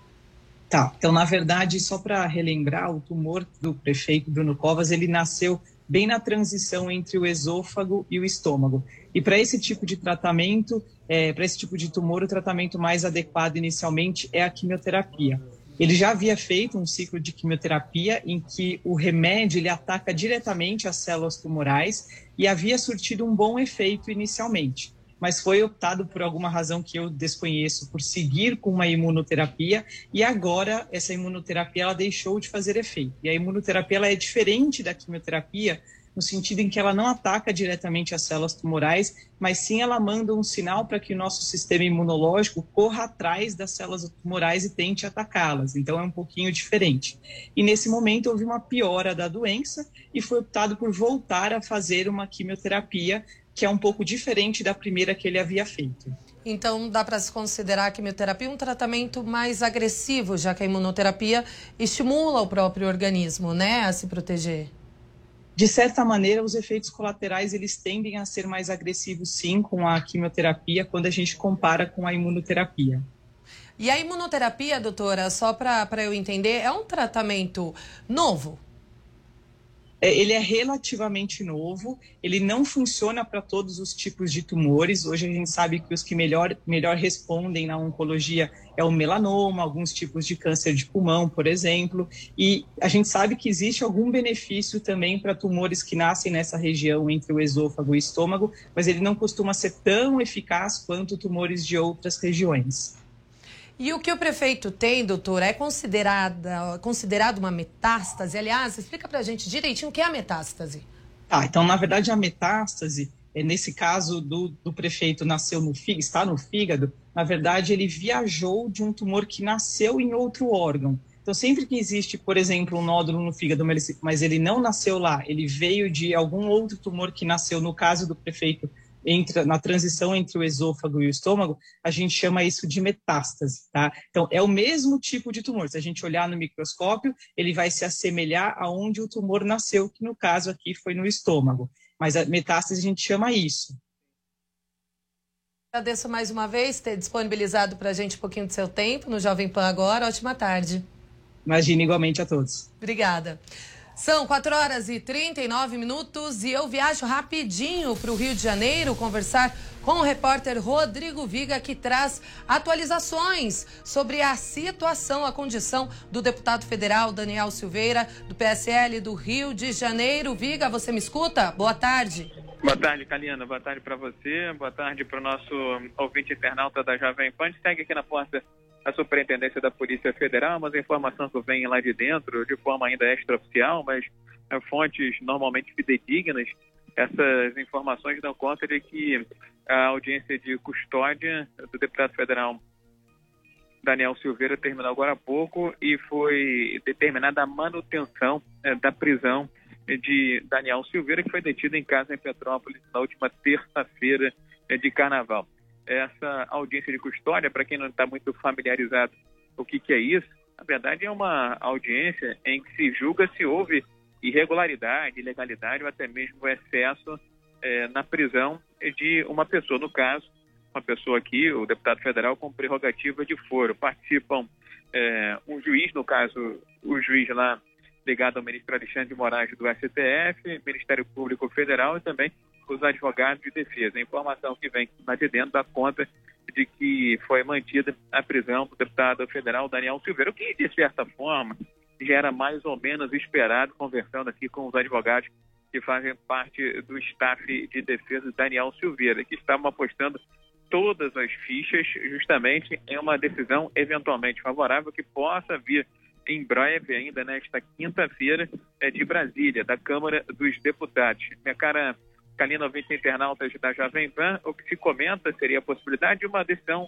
Tá, então na verdade, só para relembrar, o tumor do prefeito Bruno Covas, ele nasceu bem na transição entre o esôfago e o estômago. E para esse tipo de tratamento, para esse tipo de tumor, o tratamento mais adequado inicialmente é a quimioterapia. Ele já havia feito um ciclo de quimioterapia em que o remédio ele ataca diretamente as células tumorais e havia surtido um bom efeito inicialmente. Mas foi optado por alguma razão que eu desconheço por seguir com uma imunoterapia e agora essa imunoterapia ela deixou de fazer efeito. E a imunoterapia ela é diferente da quimioterapia no sentido em que ela não ataca diretamente as células tumorais, mas sim ela manda um sinal para que o nosso sistema imunológico corra atrás das células tumorais e tente atacá-las. Então é um pouquinho diferente. E nesse momento houve uma piora da doença e foi optado por voltar a fazer uma quimioterapia, que é um pouco diferente da primeira que ele havia feito. Então, dá para se considerar a quimioterapia um tratamento mais agressivo, já que a imunoterapia estimula o próprio organismo, né, a se proteger? De certa maneira, os efeitos colaterais eles tendem a ser mais agressivos, sim, com a quimioterapia, quando a gente compara com a imunoterapia. E a imunoterapia, doutora, só para eu entender, é um tratamento novo? Ele é relativamente novo, ele não funciona para todos os tipos de tumores. Hoje a gente sabe que os que melhor respondem na oncologia é o melanoma, alguns tipos de câncer de pulmão, por exemplo, e a gente sabe que existe algum benefício também para tumores que nascem nessa região entre o esôfago e o estômago, mas ele não costuma ser tão eficaz quanto tumores de outras regiões. E o que o prefeito tem, doutora, é considerado uma metástase? Aliás, explica pra gente direitinho o que é a metástase. Então, na verdade, a metástase, nesse caso do prefeito nasceu no fígado, está no fígado, na verdade, ele viajou de um tumor que nasceu em outro órgão. Então, sempre que existe, por exemplo, um nódulo no fígado, mas ele não nasceu lá, ele veio de algum outro tumor que nasceu, no caso do prefeito, na transição entre o esôfago e o estômago, a gente chama isso de metástase, tá? Então, é o mesmo tipo de tumor. Se a gente olhar no microscópio, ele vai se assemelhar aonde o tumor nasceu, que no caso aqui foi no estômago. Mas a metástase a gente chama isso. Agradeço mais uma vez ter disponibilizado para a gente um pouquinho do seu tempo no Jovem Pan agora. Ótima tarde. Imagina, igualmente a todos. Obrigada. São 4h39 e eu viajo rapidinho para o Rio de Janeiro conversar com o repórter Rodrigo Viga, que traz atualizações sobre a situação, a condição do deputado federal Daniel Silveira, do PSL do Rio de Janeiro. Viga, você me escuta? Boa tarde. Boa tarde, Kalina. Boa tarde para você. Boa tarde para o nosso ouvinte internauta da Jovem Pan. A gente segue aqui na porta da Superintendência da Polícia Federal, mas a informação que vem lá de dentro, de forma ainda extraoficial, mas fontes normalmente fidedignas, essas informações dão conta de que a audiência de custódia do deputado federal Daniel Silveira terminou agora há pouco e foi determinada a manutenção da prisão de Daniel Silveira, que foi detido em casa em Petrópolis na última terça-feira de carnaval. Essa audiência de custódia, para quem não está muito familiarizado o que é isso, na verdade é uma audiência em que se julga se houve irregularidade, ilegalidade ou até mesmo excesso na prisão de uma pessoa. No caso, uma pessoa aqui, o deputado federal, com prerrogativa de foro. Participam um juiz, no caso, o juiz lá ligado ao ministro Alexandre de Moraes do STF, Ministério Público Federal e também os advogados de defesa. A informação que vem lá de dentro dá conta de que foi mantida a prisão do deputado federal Daniel Silveira, o que, de certa forma, já era mais ou menos esperado, conversando aqui com os advogados que fazem parte do staff de defesa de Daniel Silveira, que estavam apostando todas as fichas justamente em uma decisão eventualmente favorável que possa vir em breve ainda nesta quinta-feira de Brasília, da Câmara dos Deputados. Minha cara Kalina, ouvintes internautas da Jovem Pan, o que se comenta seria a possibilidade de uma decisão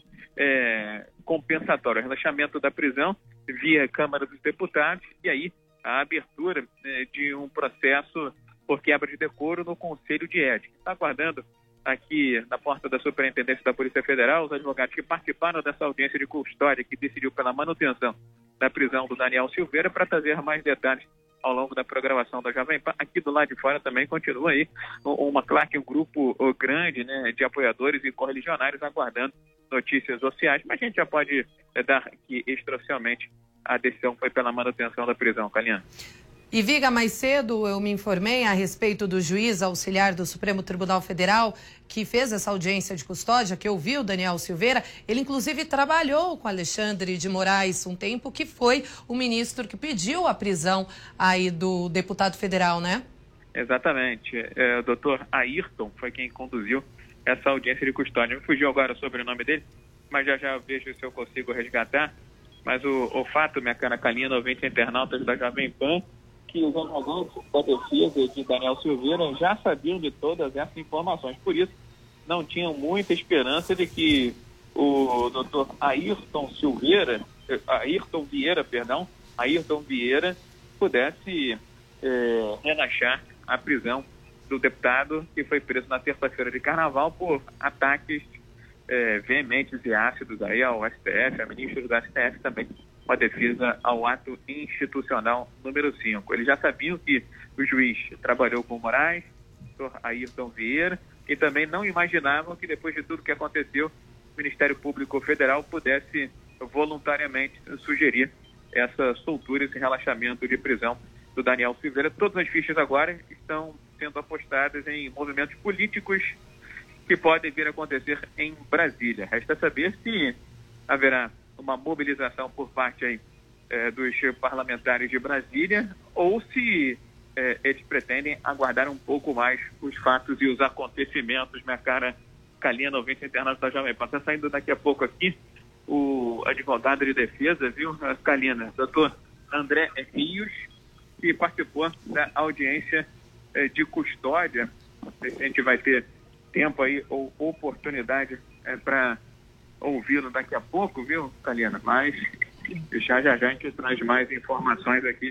compensatória, relaxamento da prisão via Câmara dos Deputados e aí a abertura de um processo por quebra de decoro no Conselho de Ética. Está aguardando aqui na porta da Superintendência da Polícia Federal os advogados que participaram dessa audiência de custódia que decidiu pela manutenção da prisão do Daniel Silveira para trazer mais detalhes ao longo da programação da Jovem Pan. Aqui do lado de fora também continua aí uma claque, um grupo grande, né, de apoiadores e correligionários aguardando notícias oficiais, mas a gente já pode dar que extraoficialmente a decisão foi pela manutenção da prisão, Kalina. E Viga, mais cedo eu me informei a respeito do juiz auxiliar do Supremo Tribunal Federal que fez essa audiência de custódia, que ouviu Daniel Silveira. Ele inclusive trabalhou com Alexandre de Moraes um tempo, que foi o ministro que pediu a prisão aí do deputado federal, né? Exatamente. O doutor Ayrton foi quem conduziu essa audiência de custódia. Me fugiu agora o sobrenome dele, mas já vejo se eu consigo resgatar. Mas o fato, minha cara Kalina, ouvinte internautas da Jovem Pan, que os advogados da defesa de Daniel Silveira já sabiam de todas essas informações. Por isso, não tinham muita esperança de que o doutor Ayrton Vieira pudesse relaxar a prisão do deputado que foi preso na terça-feira de carnaval por ataques veementes e ácidos aí ao STF, a ministra do STF também, com a defesa ao ato institucional número 5. Eles já sabiam que o juiz trabalhou com o Moraes, o doutor Ayrton Vieira, e também não imaginavam que depois de tudo que aconteceu, o Ministério Público Federal pudesse voluntariamente sugerir essa soltura, esse relaxamento de prisão do Daniel Silveira. Todas as fichas agora estão sendo apostadas em movimentos políticos que podem vir a acontecer em Brasília. Resta saber se haverá uma mobilização por parte aí, dos parlamentares de Brasília ou se eles pretendem aguardar um pouco mais os fatos e os acontecimentos. Minha cara Kalina, ouvinte internacional da Jovem Pan. Está saindo daqui a pouco aqui o advogado de defesa, viu, Kalina, doutor André Rios, que participou da audiência de custódia. Não sei se a gente vai ter tempo aí ou oportunidade para ouvi-lo daqui a pouco, viu, Kalina? Mas já a gente traz mais informações aqui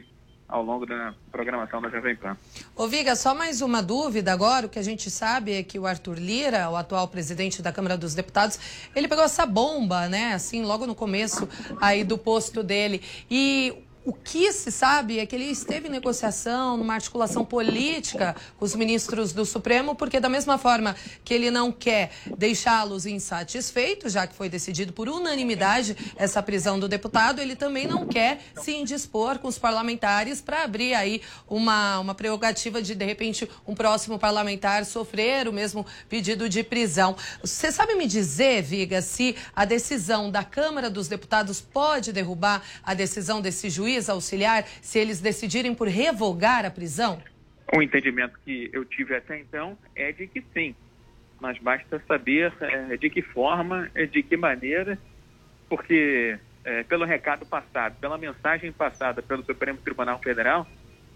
ao longo da programação da Jovem Pan. Ô Viga, só mais uma dúvida agora. O que a gente sabe é que o Arthur Lira, o atual presidente da Câmara dos Deputados, ele pegou essa bomba, né, assim, logo no começo aí do posto dele. E o que se sabe é que ele esteve em negociação, numa articulação política com os ministros do Supremo, porque da mesma forma que ele não quer deixá-los insatisfeitos, já que foi decidido por unanimidade essa prisão do deputado, ele também não quer se indispor com os parlamentares para abrir aí uma prerrogativa de repente, um próximo parlamentar sofrer o mesmo pedido de prisão. Você sabe me dizer, Viga, se a decisão da Câmara dos Deputados pode derrubar a decisão desse juiz auxiliar, se eles decidirem por revogar a prisão? O entendimento que eu tive até então é de que sim, mas basta saber de que forma, de que maneira, porque pelo recado passado, pela mensagem passada pelo Supremo Tribunal Federal,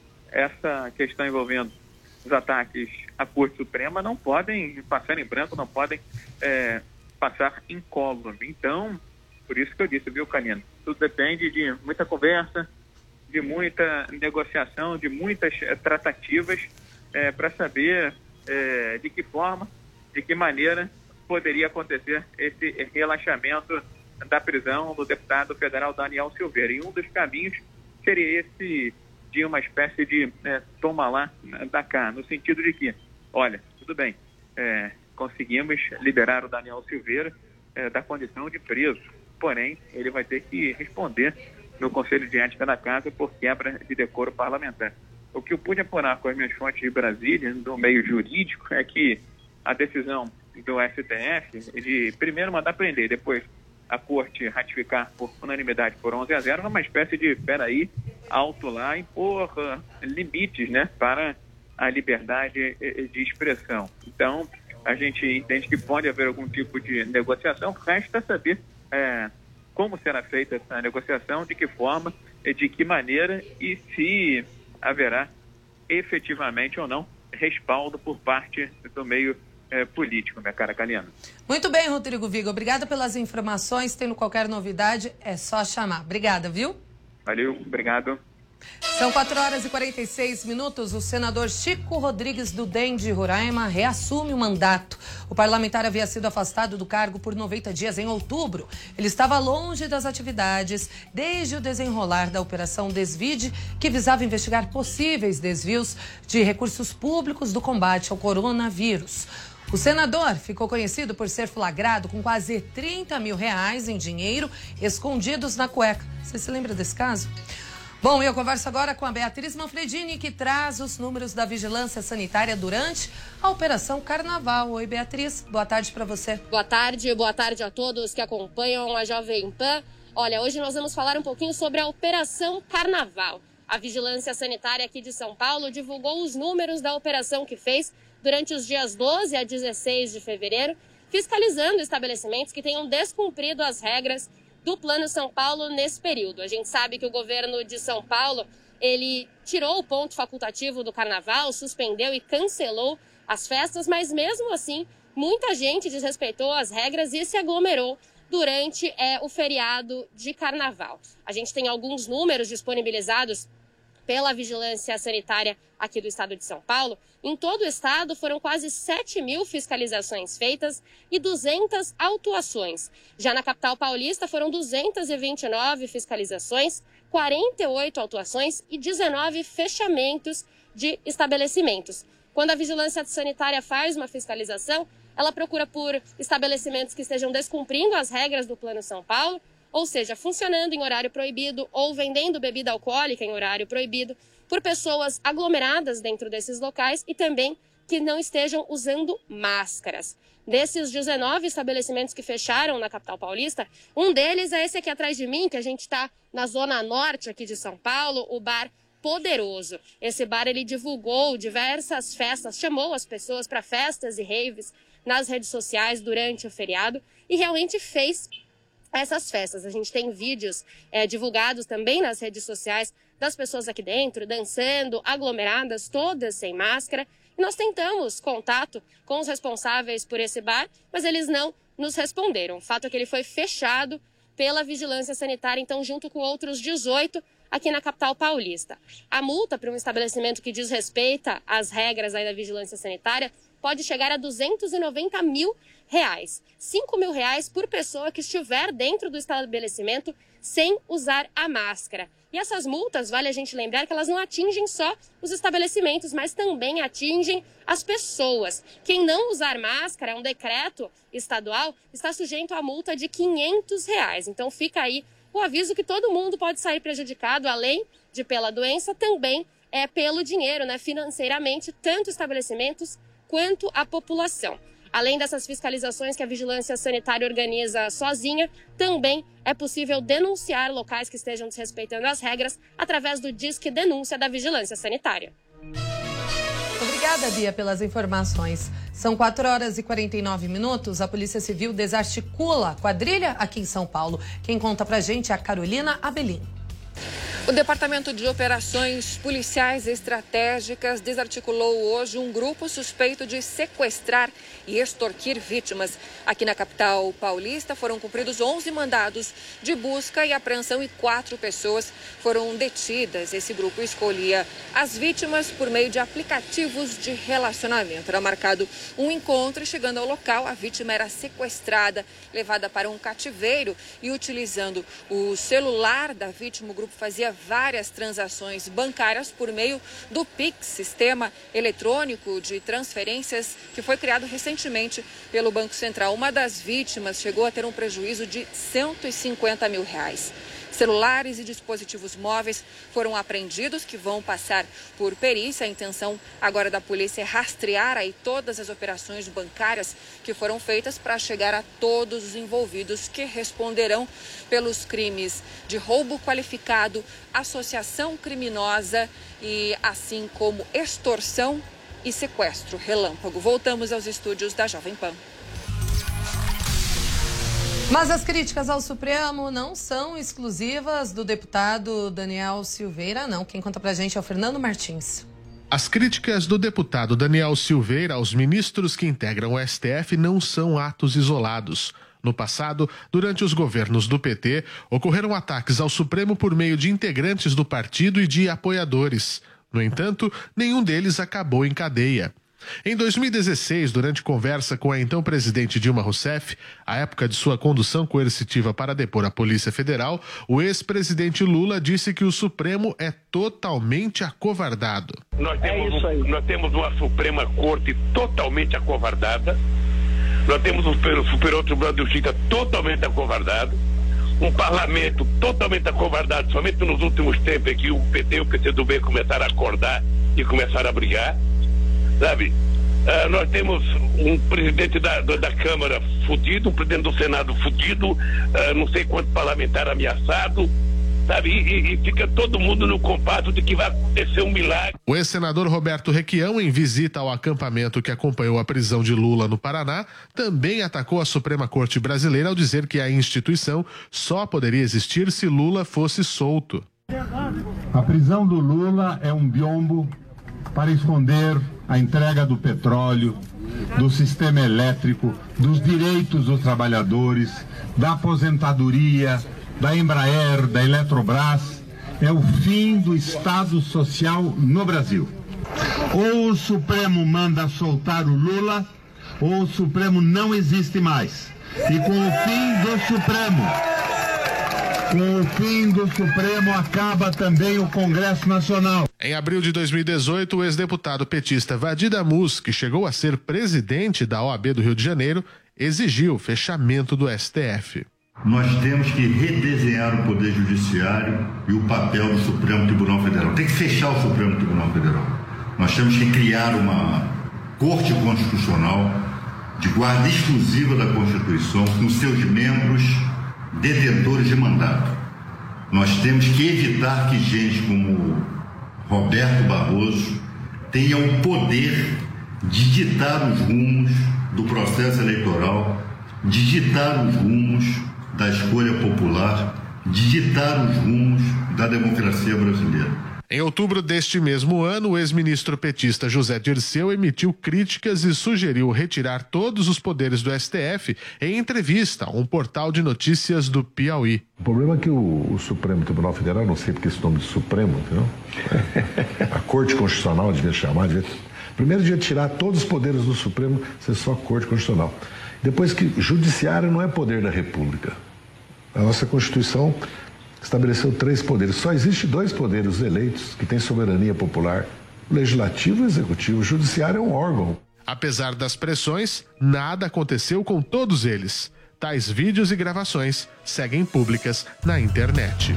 essa questão envolvendo os ataques à Corte Suprema não podem passar em branco, não podem passar incólume. Então, por isso que eu disse, viu, Canino? Tudo depende de muita conversa, de muita negociação, de muitas tratativas para saber de que forma, de que maneira poderia acontecer esse relaxamento da prisão do deputado federal Daniel Silveira. E um dos caminhos seria esse de uma espécie de toma lá da cá, no sentido de que, olha, tudo bem, conseguimos liberar o Daniel Silveira da condição de preso. Porém, ele vai ter que responder no Conselho de Ética da Casa por quebra de decoro parlamentar. O que eu pude apurar com as minhas fontes de Brasília, do meio jurídico, é que a decisão do STF de primeiro mandar prender, depois a Corte ratificar por unanimidade por 11-0, numa espécie de, alto lá, impor limites, né, para a liberdade de expressão. Então, a gente entende que pode haver algum tipo de negociação, resta saber como será feita essa negociação, de que forma, de que maneira e se haverá efetivamente ou não respaldo por parte do meio político, minha cara Caliana. Muito bem, Rodrigo Viga. Obrigada pelas informações. Tendo qualquer novidade, é só chamar. Obrigada, viu? Valeu, obrigado. São 4h46. O senador Chico Rodrigues do DEM de Roraima reassume o mandato. O parlamentar havia sido afastado do cargo por 90 dias em outubro. Ele estava longe das atividades desde o desenrolar da Operação Desvide, que visava investigar possíveis desvios de recursos públicos do combate ao coronavírus. O senador ficou conhecido por ser flagrado com quase 30 mil reais em dinheiro escondidos na cueca. Você se lembra desse caso? Bom, eu converso agora com a Beatriz Manfredini, que traz os números da vigilância sanitária durante a Operação Carnaval. Oi, Beatriz, boa tarde para você. Boa tarde a todos que acompanham a Jovem Pan. Olha, hoje nós vamos falar um pouquinho sobre a Operação Carnaval. A vigilância sanitária aqui de São Paulo divulgou os números da operação que fez durante os dias 12 a 16 de fevereiro, fiscalizando estabelecimentos que tenham descumprido as regras do Plano São Paulo nesse período. A gente sabe que o governo de São Paulo, ele tirou o ponto facultativo do carnaval, suspendeu e cancelou as festas, mas mesmo assim, muita gente desrespeitou as regras e se aglomerou durante o feriado de carnaval. A gente tem alguns números disponibilizados pela Vigilância Sanitária aqui do estado de São Paulo. Em todo o estado foram quase 7 mil fiscalizações feitas e 200 autuações. Já na capital paulista foram 229 fiscalizações, 48 autuações e 19 fechamentos de estabelecimentos. Quando a Vigilância Sanitária faz uma fiscalização, ela procura por estabelecimentos que estejam descumprindo as regras do Plano São Paulo, ou seja, funcionando em horário proibido ou vendendo bebida alcoólica em horário proibido, por pessoas aglomeradas dentro desses locais e também que não estejam usando máscaras. Desses 19 estabelecimentos que fecharam na capital paulista, um deles é esse aqui atrás de mim, que a gente está na zona norte aqui de São Paulo, o Bar Poderoso. Esse bar, ele divulgou diversas festas, chamou as pessoas para festas e raves nas redes sociais durante o feriado e realmente fez essas festas. A gente tem vídeos divulgados também nas redes sociais das pessoas aqui dentro, dançando, aglomeradas, todas sem máscara. E nós tentamos contato com os responsáveis por esse bar, mas eles não nos responderam. O fato é que ele foi fechado pela Vigilância Sanitária, então junto com outros 18 aqui na capital paulista. A multa para um estabelecimento que desrespeita as regras aí da Vigilância Sanitária pode chegar a R$290 mil. R$5.000 por pessoa que estiver dentro do estabelecimento sem usar a máscara. E essas multas, vale a gente lembrar que elas não atingem só os estabelecimentos, mas também atingem as pessoas. Quem não usar máscara, é um decreto estadual, está sujeito a multa de R$500. Então fica aí o aviso que todo mundo pode sair prejudicado, além de pela doença, também pelo dinheiro, né, financeiramente, tanto estabelecimentos quanto a população. Além dessas fiscalizações que a Vigilância Sanitária organiza sozinha, também é possível denunciar locais que estejam desrespeitando as regras através do Disque Denúncia da Vigilância Sanitária. Obrigada, Bia, pelas informações. São 4h49. A Polícia Civil desarticula a quadrilha aqui em São Paulo. Quem conta pra gente é a Carolina Abelim. O Departamento de Operações Policiais Estratégicas desarticulou hoje um grupo suspeito de sequestrar e extorquir vítimas. Aqui na capital paulista foram cumpridos 11 mandados de busca e apreensão e 4 pessoas foram detidas. Esse grupo escolhia as vítimas por meio de aplicativos de relacionamento. Era marcado um encontro e, chegando ao local, a vítima era sequestrada, levada para um cativeiro e, utilizando o celular da vítima, o grupo fazia várias transações bancárias por meio do Pix, sistema eletrônico de transferências que foi criado recentemente pelo Banco Central. Uma das vítimas chegou a ter um prejuízo de R$150 mil. Celulares e dispositivos móveis foram apreendidos, que vão passar por perícia. A intenção agora da polícia é rastrear aí todas as operações bancárias que foram feitas para chegar a todos os envolvidos, que responderão pelos crimes de roubo qualificado, associação criminosa e assim como extorsão e sequestro relâmpago. Voltamos aos estúdios da Jovem Pan. Mas as críticas ao Supremo não são exclusivas do deputado Daniel Silveira, não. Quem conta pra gente é o Fernando Martins. As críticas do deputado Daniel Silveira aos ministros que integram o STF não são atos isolados. No passado, durante os governos do PT, ocorreram ataques ao Supremo por meio de integrantes do partido e de apoiadores. No entanto, nenhum deles acabou em cadeia. Em 2016, durante conversa com a então presidente Dilma Rousseff, à época de sua condução coercitiva para depor a Polícia Federal, o ex-presidente Lula disse que o Supremo é totalmente acovardado. Nós temos uma Suprema Corte totalmente acovardada, nós temos o Superior Tribunal de Justiça totalmente acovardado, um parlamento totalmente acovardado. Somente nos últimos tempos é que o PT e o PCdoB começaram a acordar e começaram a brigar. Sabe, nós temos um presidente da Câmara fudido, um presidente do Senado fudido, não sei quanto parlamentar ameaçado, sabe, e fica todo mundo no compasso de que vai acontecer um milagre. O ex-senador Roberto Requião, em visita ao acampamento que acompanhou a prisão de Lula no Paraná, também atacou a Suprema Corte Brasileira ao dizer que a instituição só poderia existir se Lula fosse solto. A prisão do Lula é um biombo para esconder a entrega do petróleo, do sistema elétrico, dos direitos dos trabalhadores, da aposentadoria, da Embraer, da Eletrobras. É o fim do Estado Social no Brasil. Ou o Supremo manda soltar o Lula, ou o Supremo não existe mais. E com o fim do Supremo acaba também o Congresso Nacional. Em abril de 2018, o ex-deputado petista Vadir Damus, que chegou a ser presidente da OAB do Rio de Janeiro, exigiu o fechamento do STF. Nós temos que redesenhar o Poder Judiciário e o papel do Supremo Tribunal Federal. Tem que fechar o Supremo Tribunal Federal. Nós temos que criar uma Corte Constitucional de guarda exclusiva da Constituição, com seus membros detentores de mandato. Nós temos que evitar que gente como Roberto Barroso tenha o poder de ditar os rumos do processo eleitoral, de ditar os rumos da escolha popular, de ditar os rumos da democracia brasileira. Em outubro deste mesmo ano, o ex-ministro petista José Dirceu emitiu críticas e sugeriu retirar todos os poderes do STF em entrevista a um portal de notícias do Piauí. O problema é que o Supremo Tribunal Federal, não sei porque esse nome de Supremo, entendeu? A Corte Constitucional devia chamar, primeiro devia tirar todos os poderes do Supremo, ser só Corte Constitucional. Depois que Judiciário não é poder da República. A nossa Constituição estabeleceu 3 poderes. Só existe 2 poderes eleitos que têm soberania popular: o Legislativo e o Executivo. O Judiciário é um órgão. Apesar das pressões, nada aconteceu com todos eles. Tais vídeos e gravações seguem públicas na internet.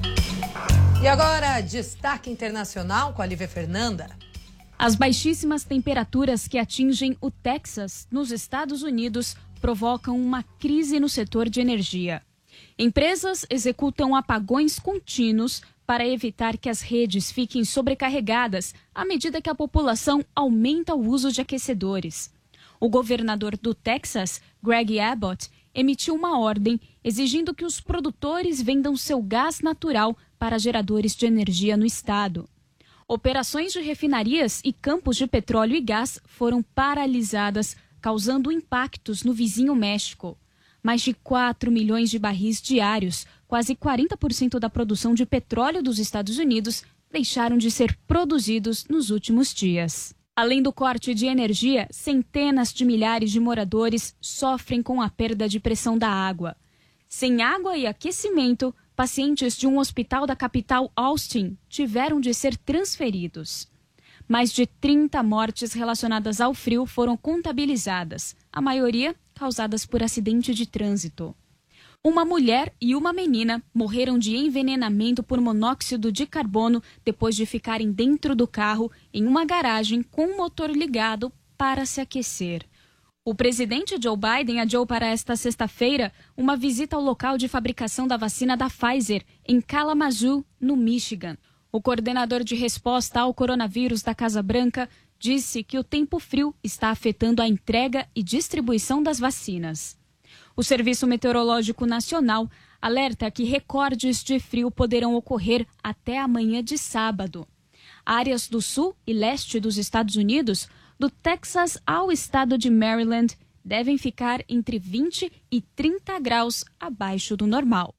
E agora, destaque internacional com a Lívia Fernanda. As baixíssimas temperaturas que atingem o Texas, nos Estados Unidos, provocam uma crise no setor de energia. Empresas executam apagões contínuos para evitar que as redes fiquem sobrecarregadas à medida que a população aumenta o uso de aquecedores. O governador do Texas, Greg Abbott, emitiu uma ordem exigindo que os produtores vendam seu gás natural para geradores de energia no estado. Operações de refinarias e campos de petróleo e gás foram paralisadas, causando impactos no vizinho México. Mais de 4 milhões de barris diários, quase 40% da produção de petróleo dos Estados Unidos, deixaram de ser produzidos nos últimos dias. Além do corte de energia, centenas de milhares de moradores sofrem com a perda de pressão da água. Sem água e aquecimento, pacientes de um hospital da capital Austin tiveram de ser transferidos. Mais de 30 mortes relacionadas ao frio foram contabilizadas, a maioria causadas por acidente de trânsito. Uma mulher e uma menina morreram de envenenamento por monóxido de carbono depois de ficarem dentro do carro em uma garagem com o motor ligado para se aquecer. O presidente Joe Biden adiou para esta sexta-feira uma visita ao local de fabricação da vacina da Pfizer, em Kalamazoo, no Michigan. O coordenador de resposta ao coronavírus da Casa Branca disse que o tempo frio está afetando a entrega e distribuição das vacinas. O Serviço Meteorológico Nacional alerta que recordes de frio poderão ocorrer até amanhã de sábado. Áreas do sul e leste dos Estados Unidos, do Texas ao estado de Maryland, devem ficar entre 20 e 30 graus abaixo do normal.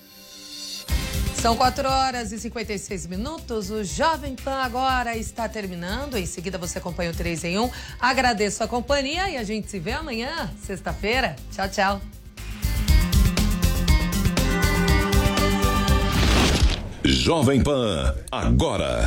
São 4h56. O Jovem Pan agora está terminando. Em seguida você acompanha o 3 em 1. Agradeço a companhia e a gente se vê amanhã, sexta-feira. Tchau, tchau. Jovem Pan, agora.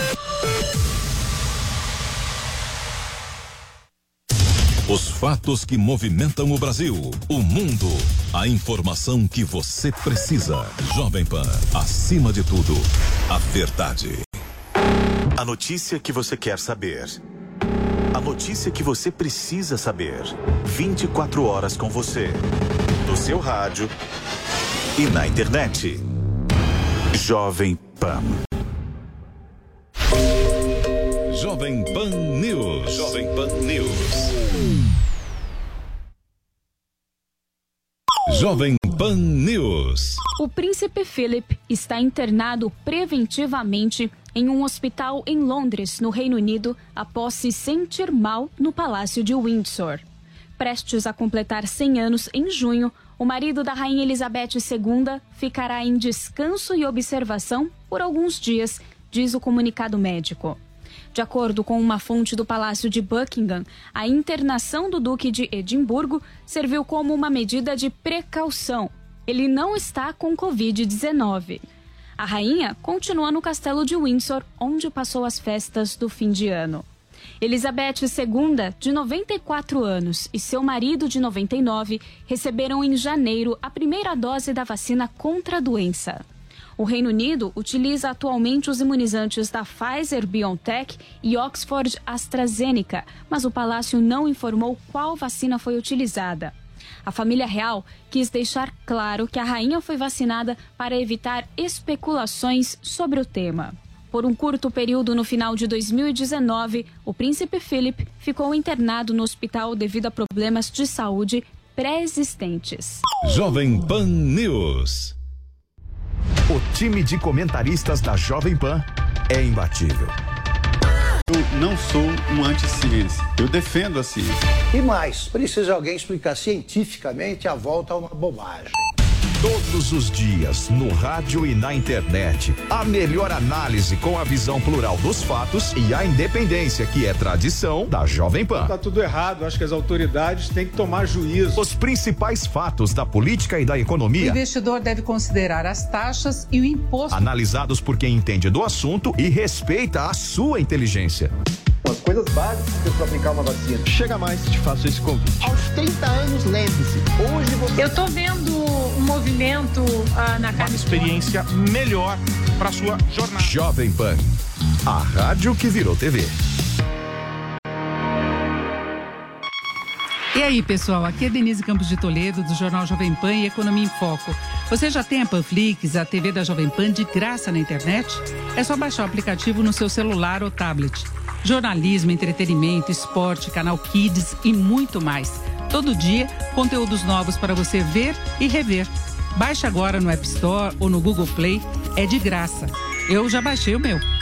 Os fatos que movimentam o Brasil, o mundo, a informação que você precisa. Jovem Pan, acima de tudo, a verdade. A notícia que você quer saber. A notícia que você precisa saber. 24 horas com você. No seu rádio e na internet. Jovem Pan. Jovem Pan News. Jovem Pan News. Jovem Pan News. O príncipe Philip está internado preventivamente em um hospital em Londres, no Reino Unido, após se sentir mal no Palácio de Windsor. Prestes a completar 100 anos em junho, o marido da Rainha Elizabeth II ficará em descanso e observação por alguns dias, diz o comunicado médico. De acordo com uma fonte do Palácio de Buckingham, a internação do Duque de Edimburgo serviu como uma medida de precaução. Ele não está com Covid-19. A rainha continua no Castelo de Windsor, onde passou as festas do fim de ano. Elizabeth II, de 94 anos, e seu marido, de 99, receberam em janeiro a primeira dose da vacina contra a doença. O Reino Unido utiliza atualmente os imunizantes da Pfizer-BioNTech e Oxford AstraZeneca, mas o palácio não informou qual vacina foi utilizada. A família real quis deixar claro que a rainha foi vacinada para evitar especulações sobre o tema. Por um curto período no final de 2019, o príncipe Philip ficou internado no hospital devido a problemas de saúde pré-existentes. Jovem Pan News. O time de comentaristas da Jovem Pan é imbatível. Eu não sou um anti-ciência, eu defendo a ciência. E mais, precisa alguém explicar cientificamente a volta a uma bobagem. Todos os dias, no rádio e na internet, a melhor análise com a visão plural dos fatos e a independência que é tradição da Jovem Pan. Tá tudo errado, acho que as autoridades têm que tomar juízo. Os principais fatos da política e da economia. O investidor deve considerar as taxas e o imposto. Analisados por quem entende do assunto e respeita a sua inteligência. As coisas básicas para aplicar uma vacina. Chega mais, te faço esse convite. Aos 30 anos, lembre-se, hoje você... Eu tô vendo um movimento na casa. Uma experiência melhor para sua jornada. Jovem Pan, a rádio que virou TV. E aí, pessoal, aqui é Denise Campos de Toledo, do Jornal Jovem Pan e Economia em Foco. Você já tem a Panflix, a TV da Jovem Pan, de graça na internet? É só baixar o aplicativo no seu celular ou tablet. Jornalismo, entretenimento, esporte, canal Kids e muito mais. Todo dia, conteúdos novos para você ver e rever. Baixe agora no App Store ou no Google Play, é de graça. Eu já baixei o meu.